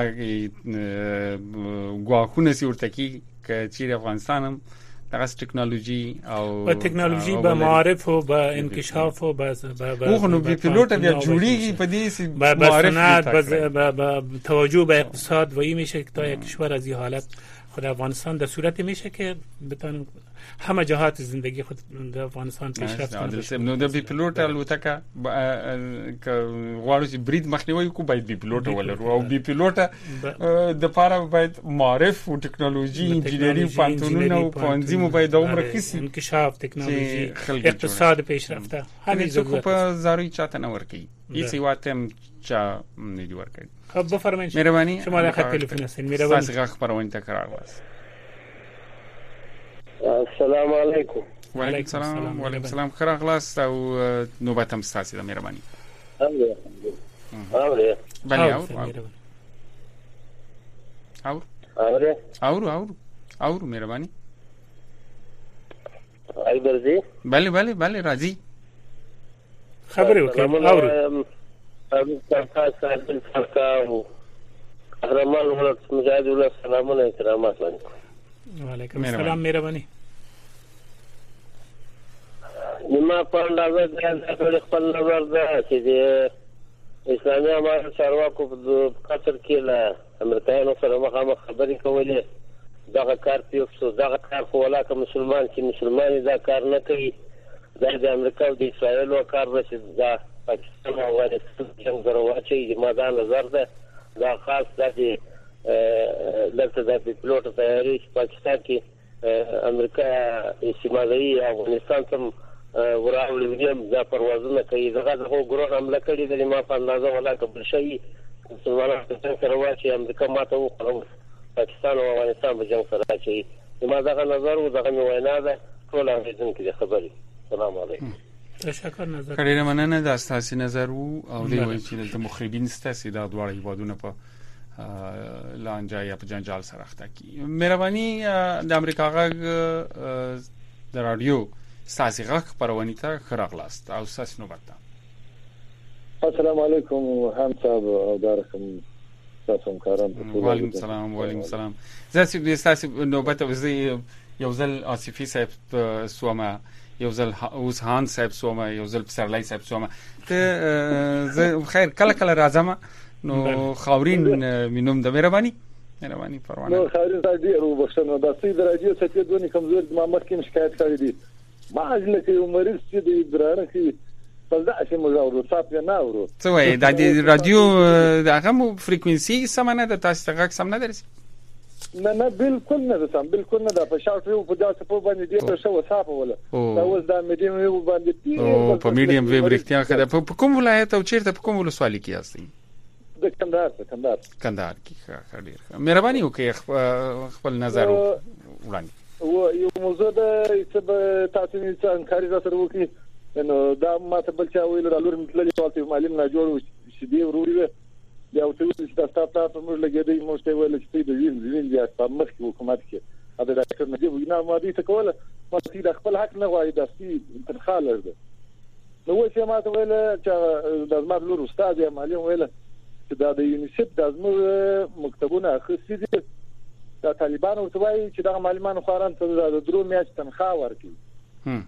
ګواښونه سي ورته کې چې افغانستان هم دغه ټکنالوژي او با ټکنالوژي با معارف او با انکشاف او با او خو نو بي پلوټ بیا جوړیږي په دې سي معارف با توجه به اقتصاد و این میشه که تا یک کشور از این حالت خود افغانستان در صورتی میشه که بتونن همه جهات زندگی خود در افغانستان پیشرفت کنه. نو د بي پلوټ الوتکه که غواړو چې برید مخنیوي کو باید بي پلوټ ولرو او بي پلوټ د پاره باید معرف او ټکنالوژي انجینری پانتونونه او پانزیمو باید عمر کسی انکشاف ټکنالوژي اقتصاد پیشرفته همین څه په زاري چاته نه ورکی هیڅ واتم چا نه دی ورکی. خب بفرمایید. مهربانی شما در خط تلفن هستین. مهربانی. تاسو غږ پرونی تکرار واست. السلام علیکم. و علیکم السلام. و علیکم السلام. خیر اخلاص او نوبت هم تاسو د مهربانی. اوه. اوه. بله او. او. اوه. او او او مهربانی. ای برزی؟ بله بله بله راضی. خبري وکړه اورو ابو صاحب صاحب فرقاو قهرمان ولرت مجاهد ول سلامونه احترامات علیکم. وعلیکم السلام مهرباني. نما په اندازه د خپل نظر ده چې د اسلامي امارت چارواکو په قطر کې له امریکایانو سره مخامخ خبرې کولې دغه کار پیوښو دغه کار خو ولاکه مسلمان چې مسلمان دا کار نه کوي دا د امریکا او د اسرائیل او کار رسې دا پاکستان او افغانستان څنګه دروازه چې ما دا نظر ده دا خاص د لکه د پیلوټ تیاری چې پاکستان کې امریکا استعمالي افغانستان ته وراولې ویم دا پروازونه کوي دغه د ګورو حمله کړې د ما په اندازه ولاکه بل شي مسلمانانو څنګه راوچې امریکا ماته وکړو پاکستان او افغانستان په جنگ سره چې ما دغه نظر او دغه وینا ده ټول اوریدونکو خبري. السلام علیکم. تشکر نظر. کړي مننه د اساسي نظر او دی وایي چې د مخربین ستاسو د دوه هیوادونو په لانجه یا په جنجال سره اخته کی. مهرباني د امریکا غږ د رادیو ستاسو غږ پرونی ته خراغلاست او ستاسو نوبت. السلام علیکم هم صاحب او دارکم تاسو کاران. وعلیکم السلام وعلیکم السلام. زاسي د ستاسو نوبت او زی یو ځل آصفی صاحب سوما یو ځل اوس هان صاحب سوما یو ځل پسرلی صاحب سوما ته زه خیر کله کله راځم نو خاورین مينوم د مهرباني مهرباني پروانه نو خاورین ته ډیر وبښنه د سید راجیو ستې دونی کمزور ما مخکې شکایت کړې دي ما اجل کې عمر چې د درانه کې بلدا چې موږ اورو تاسو نه اورو څه وای د رادیو دغه مو فریکوئنسي سمانه د تاسو څنګه سم نه درسي نه نه بالکل نه ده سم بالکل نه ده په شاوټ یو په داسې په باندې ډیر ښه وساپه ولا دا اوس دا میډیم یو باندې او په میډیم ویب رښتیا کړه په کوم ولایت او چیرته په کوم ولسوالۍ کې یاستئ؟ د کندهار په کندهار کندهار کې ښه ډیر مهرباني وکړئ خپل نظر وړاندې و یو موضوع ده چې تاسو نه څنګه کاری سره وکړي نو دا ما ته بل چا ویل را لور متللی والته معلم نه جوړ شي دی وروري بیا او ته چې تاسو تاسو موږ لګیدې موږ ته ویل چې د وین وین بیا په مخ کې حکومت کې دا د ډاکټر نجیب وینا ما دې ته کوله ما چې د خپل حق نه غواړي د سپي تنخواه لرده نو چې ما ته ویل چې د زما لور استاد یې معلم ویل چې دا د یونیسف د زموږ مکتبونه اخستي دي د طالبانو ورته وایي چې دا معلمان خوران ته د درو میاشت تنخواه ورکړي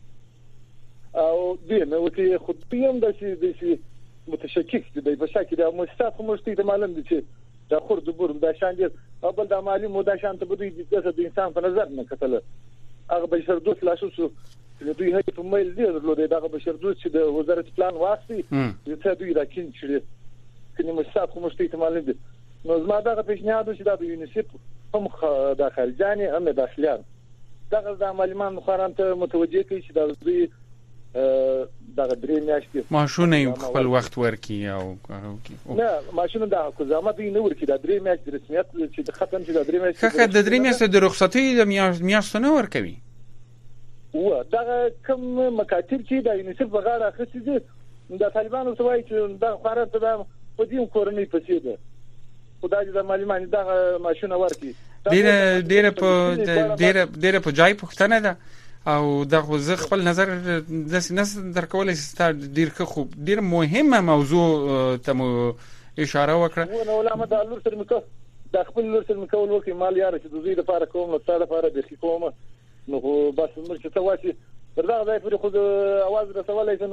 او دې نو چې خو پیم د شي متشکک دي په شکل د مؤسسات خو مشتي ته معلوم دي چې دا خرد بور د شان دي او بل د مالی مو د شان ته بده د انسان په نظر نه کتل هغه بشر دوست لا شو چې دوی هي په مېل دي درلود دغه بشر دوست چې د وزارت پلان واسي چې دوی راکین چې کني مؤسسات خو مشتي ته معلوم دي نو زما دغه پیشنهاد چې د یونیسف هم د خارجاني هم داخليان دغه د معلمان مخارن ته متوجه کی چې د دوی دغه درې میاشتې ماشونه خپل وخت ورکی او نه ماشونه دا کو زما دې نه ورکی دا درې میاشتې رسمیت چې ختم شي دا درې میاشتې خخه د درې میاشتې د رخصتۍ د میاشتې نه ورکوي و دا کوم مکاتب چې د یونیسف بغاړه اخستي دي د طالبانو سوای چې دا خبره ته په دې کورنۍ پسې ده خدای دې د معلمان دا ماشونه ورکی ډېر ډېر په ډېر ډېر په ځای پښتنه ده او دا خو زه خپل نظر د سینس درکولې ستار ډیر خو ډیر مهمه موضوع ته مو اشاره وکړه نو علامه د لور سره مکو د خپل لور سره مکو وکي مال یاره چې د زوی لپاره کوم نو ستاره لپاره د کوم نو بس موږ چې تواسي درغه ځای پر خو د اواز رسولای شنو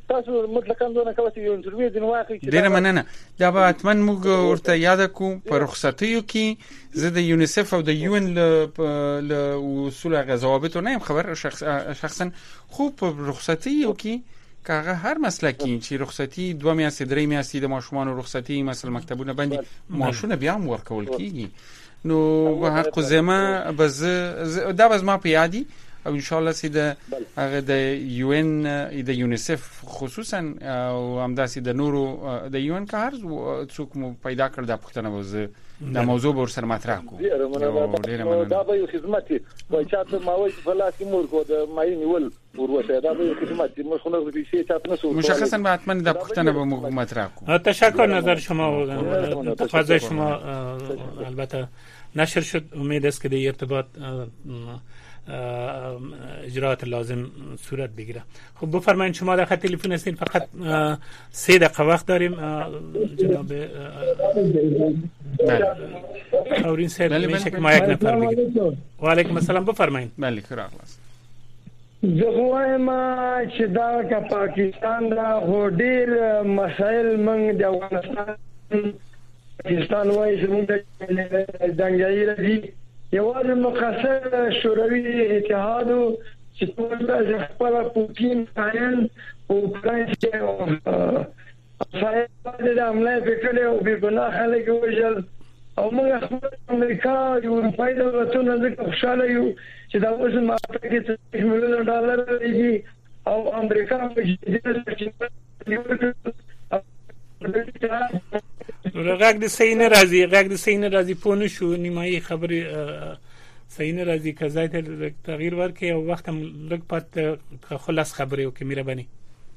تاسو مطلقاً دونه کوي یو انټرویو دین واقعي ډیره مننه. دا به اتمن موږ ورته یاد کو په رخصتیو کې زه د یونیسف او د یو ان ل اصول غضاوت نه خبر شخصا خوب په رخصتیو کې کاغه هر مسلکی چې رخصتی دوه میاشتې درې میاشتې د ماشومان رخصتی مثلا مکتبونه باندې ماشونه بیا هم ورکول کیږي. نو په حق زما بز دا بز ما په یادي او ان شاء الله سي د هغه د یو ان د یونیسف خصوصا او همداسې د نورو د یو ان کار څوک مو پیدا کړ د پښتنه وز د موضوع بر سره مطرح کو. دا به یو خدمت وي چې تاسو ما وایي فلاسي مور کو د مای نیول ورته دا به یو خدمت مو خو نه شي چې تاسو مشخصا به حتما د پښتنه به مو مطرح کو. تشکر نظر شما و تقاضای شما البته نشر شد. امید است که در ارتباط اجراءات لازم صورت بگیره. خب بفرمایید شما در خط تلفن هستین، فقط سه دقیقه وقت داریم. جناب خاورین صاحب میشه که ما یک نفر بگیم. و علیکم السلام بفرمایید. بله خیرخ است. زه ما چې دا که پاکستان دا هډیر مسائل من د افغانستان پاکستان وایي چې موږ د دنګایي راځي یوازې مقصد شوروي اتحاد چې ټول د خپل پوتین قائل او فرانسې او اسرائیل د عمله فکر او به ګناه خلک وژل او موږ خپل امریکا او اروپای دولتونه د خوشاله یو چې دا اوس ماته کې څه ملیون ډالر دی او امریکا په رغاک د سینه راځي غاک د سینه راځي پونه شو نیمایي خبري سینه راځي که ځای ته تغییر ورکړي او وخت هم لږ پات خلاص خبري او کې میره بني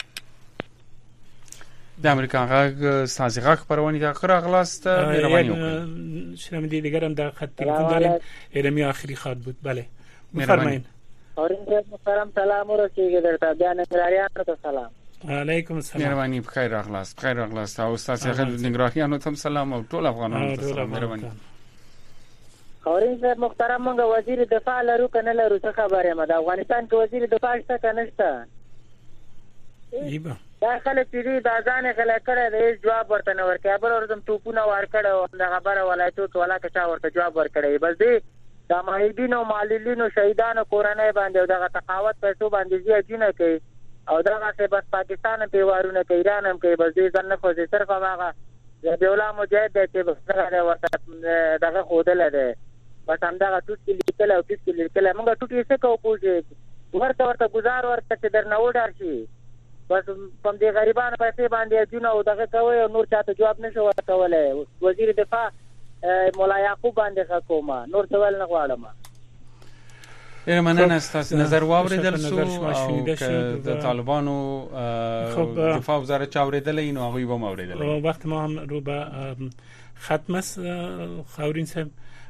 د امریکا غاک سازي غاک پرواني د اخر اغلاست مهرباني وکړئ. شرم دي دیگرم در خط تلفن داریم. ارمی آخری خط بود. بله بفرمایید. اورین محترم سلام ورسیږي درته بیان نگراریانو ته سلام. علیکم السلام. مهرباني بخیر راغلاست. بخیر راغلاست او استاد خیر نگراریانو ته سلام او ټول افغانانو ته سلام. مهرباني. اورین صاحب محترم موږ وزیر دفاع لرو کنه لرو څه خبره ما د افغانستان کې وزیر دفاع شته کنه شته؟ ایبا دا خلک چې دا ځان غلط کړی دی جواب ورته نه ورکړي. بل ورته توپونه ورکړه دا خبره ولایتو ټوله کې چا ورته جواب ورکړي. بس دې د ماهیدین او معللین او شهیدانو کورنۍ باندې او دغه تقاوت پیسو باندې زیاتونه کوي او دغه څه بس پاکستان په وارونه کوي ایران هم کوي. بس دې ځنه خو دې صرف هغه د دوله مجاهد دی چې بس دغه ورته دغه خودل دی بس هم دغه ټوټ کې لیکل او ټوټ کې لیکل موږ ټوټ یې څه کوو پوجي ورته ورته گزار ورته چې درنه وډار شي بس په دې غریبانو پیسې باندې جون او دغه کوي او نور چاته جواب نشو ورکولای. وزیر دفاع مولا یعقوب باندې حکومت نور څه ول نه غواړم. ډېر مننه ستاسو نظر واوریدل سو او د طالبانو دفاع وزارت چاوریدل نو هغه به اوریدل. وقت ما هم رو به ختم است. خاورین صاحب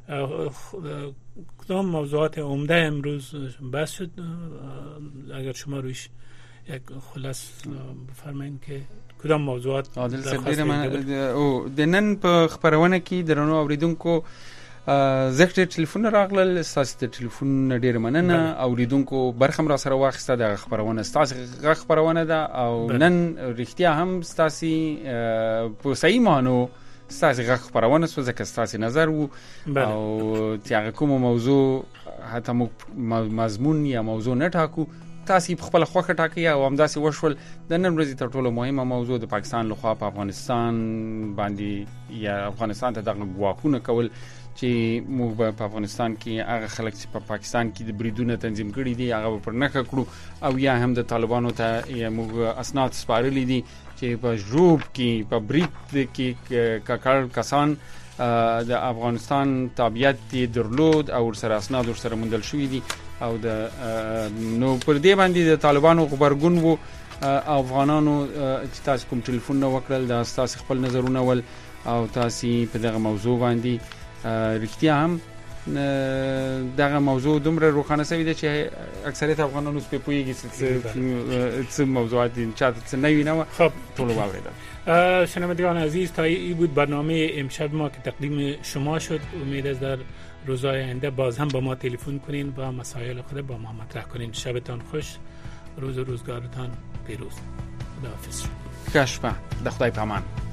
کدام موضوعات عمده امروز بحث شد؟ اگر شما رویش یک خلاص بفرمایید که کدام موضوعات عادل صاحب من او د نن په خبرونه کې درنو اوریدونکو زه ټلیفون راغلل اساس ته ټلیفون ډیر مننه اوریدونکو برخم را سره واخسته د خبرونه اساس غ خبرونه ده او نن رښتیا هم ستاسي په صحیح مانو ستاسي غ خبرونه سو ځکه ستاسي نظر وو او تیغه کوم موضوع حتی مضمون یا موضوع نه ټاکو تاسو په خپل خوخه ټاکي او همداسې وشول. د نن ورځې تر ټولو مهمه موضوع د پاکستان لخوا په افغانستان باندې یا افغانستان ته دغه غواخونه کول چې موږ په افغانستان کې هغه خلک چې په پا پاکستان کې د بریدونو تنظیم کړي دي هغه پر نه کړو او یا هم د طالبانو ته موږ اسناد سپارلي دي چې په جوب کې په برید کې کاکړ کسان د افغانستان تابعیت درلود او سره اسناد سره موندل شوې دي او د نو پر دې باندې د طالبانو خبرګون وو افغانانو چې تاسو کوم ټلیفون نو وکړل د تاسو خپل نظرونه ول او تاسو په دغه موضوع باندې رښتیا هم دغه موضوع دومره روښانه شوی دی چې اکثریت افغانانو په پویږي چې څه موضوعات دي چې څه نه وینم. خب طول واوریدل. شنوندگان عزیز تا این بود برنامه امشب ما که تقدیم شما شد. امید است در روزهای آینده باز هم با ما تلفن کنین و مسائل خود با ما مطرح کنین. شبتان خوش، روز و روزگارتان پیروز. خداحافظ. ښه شپه، د خدای په امان.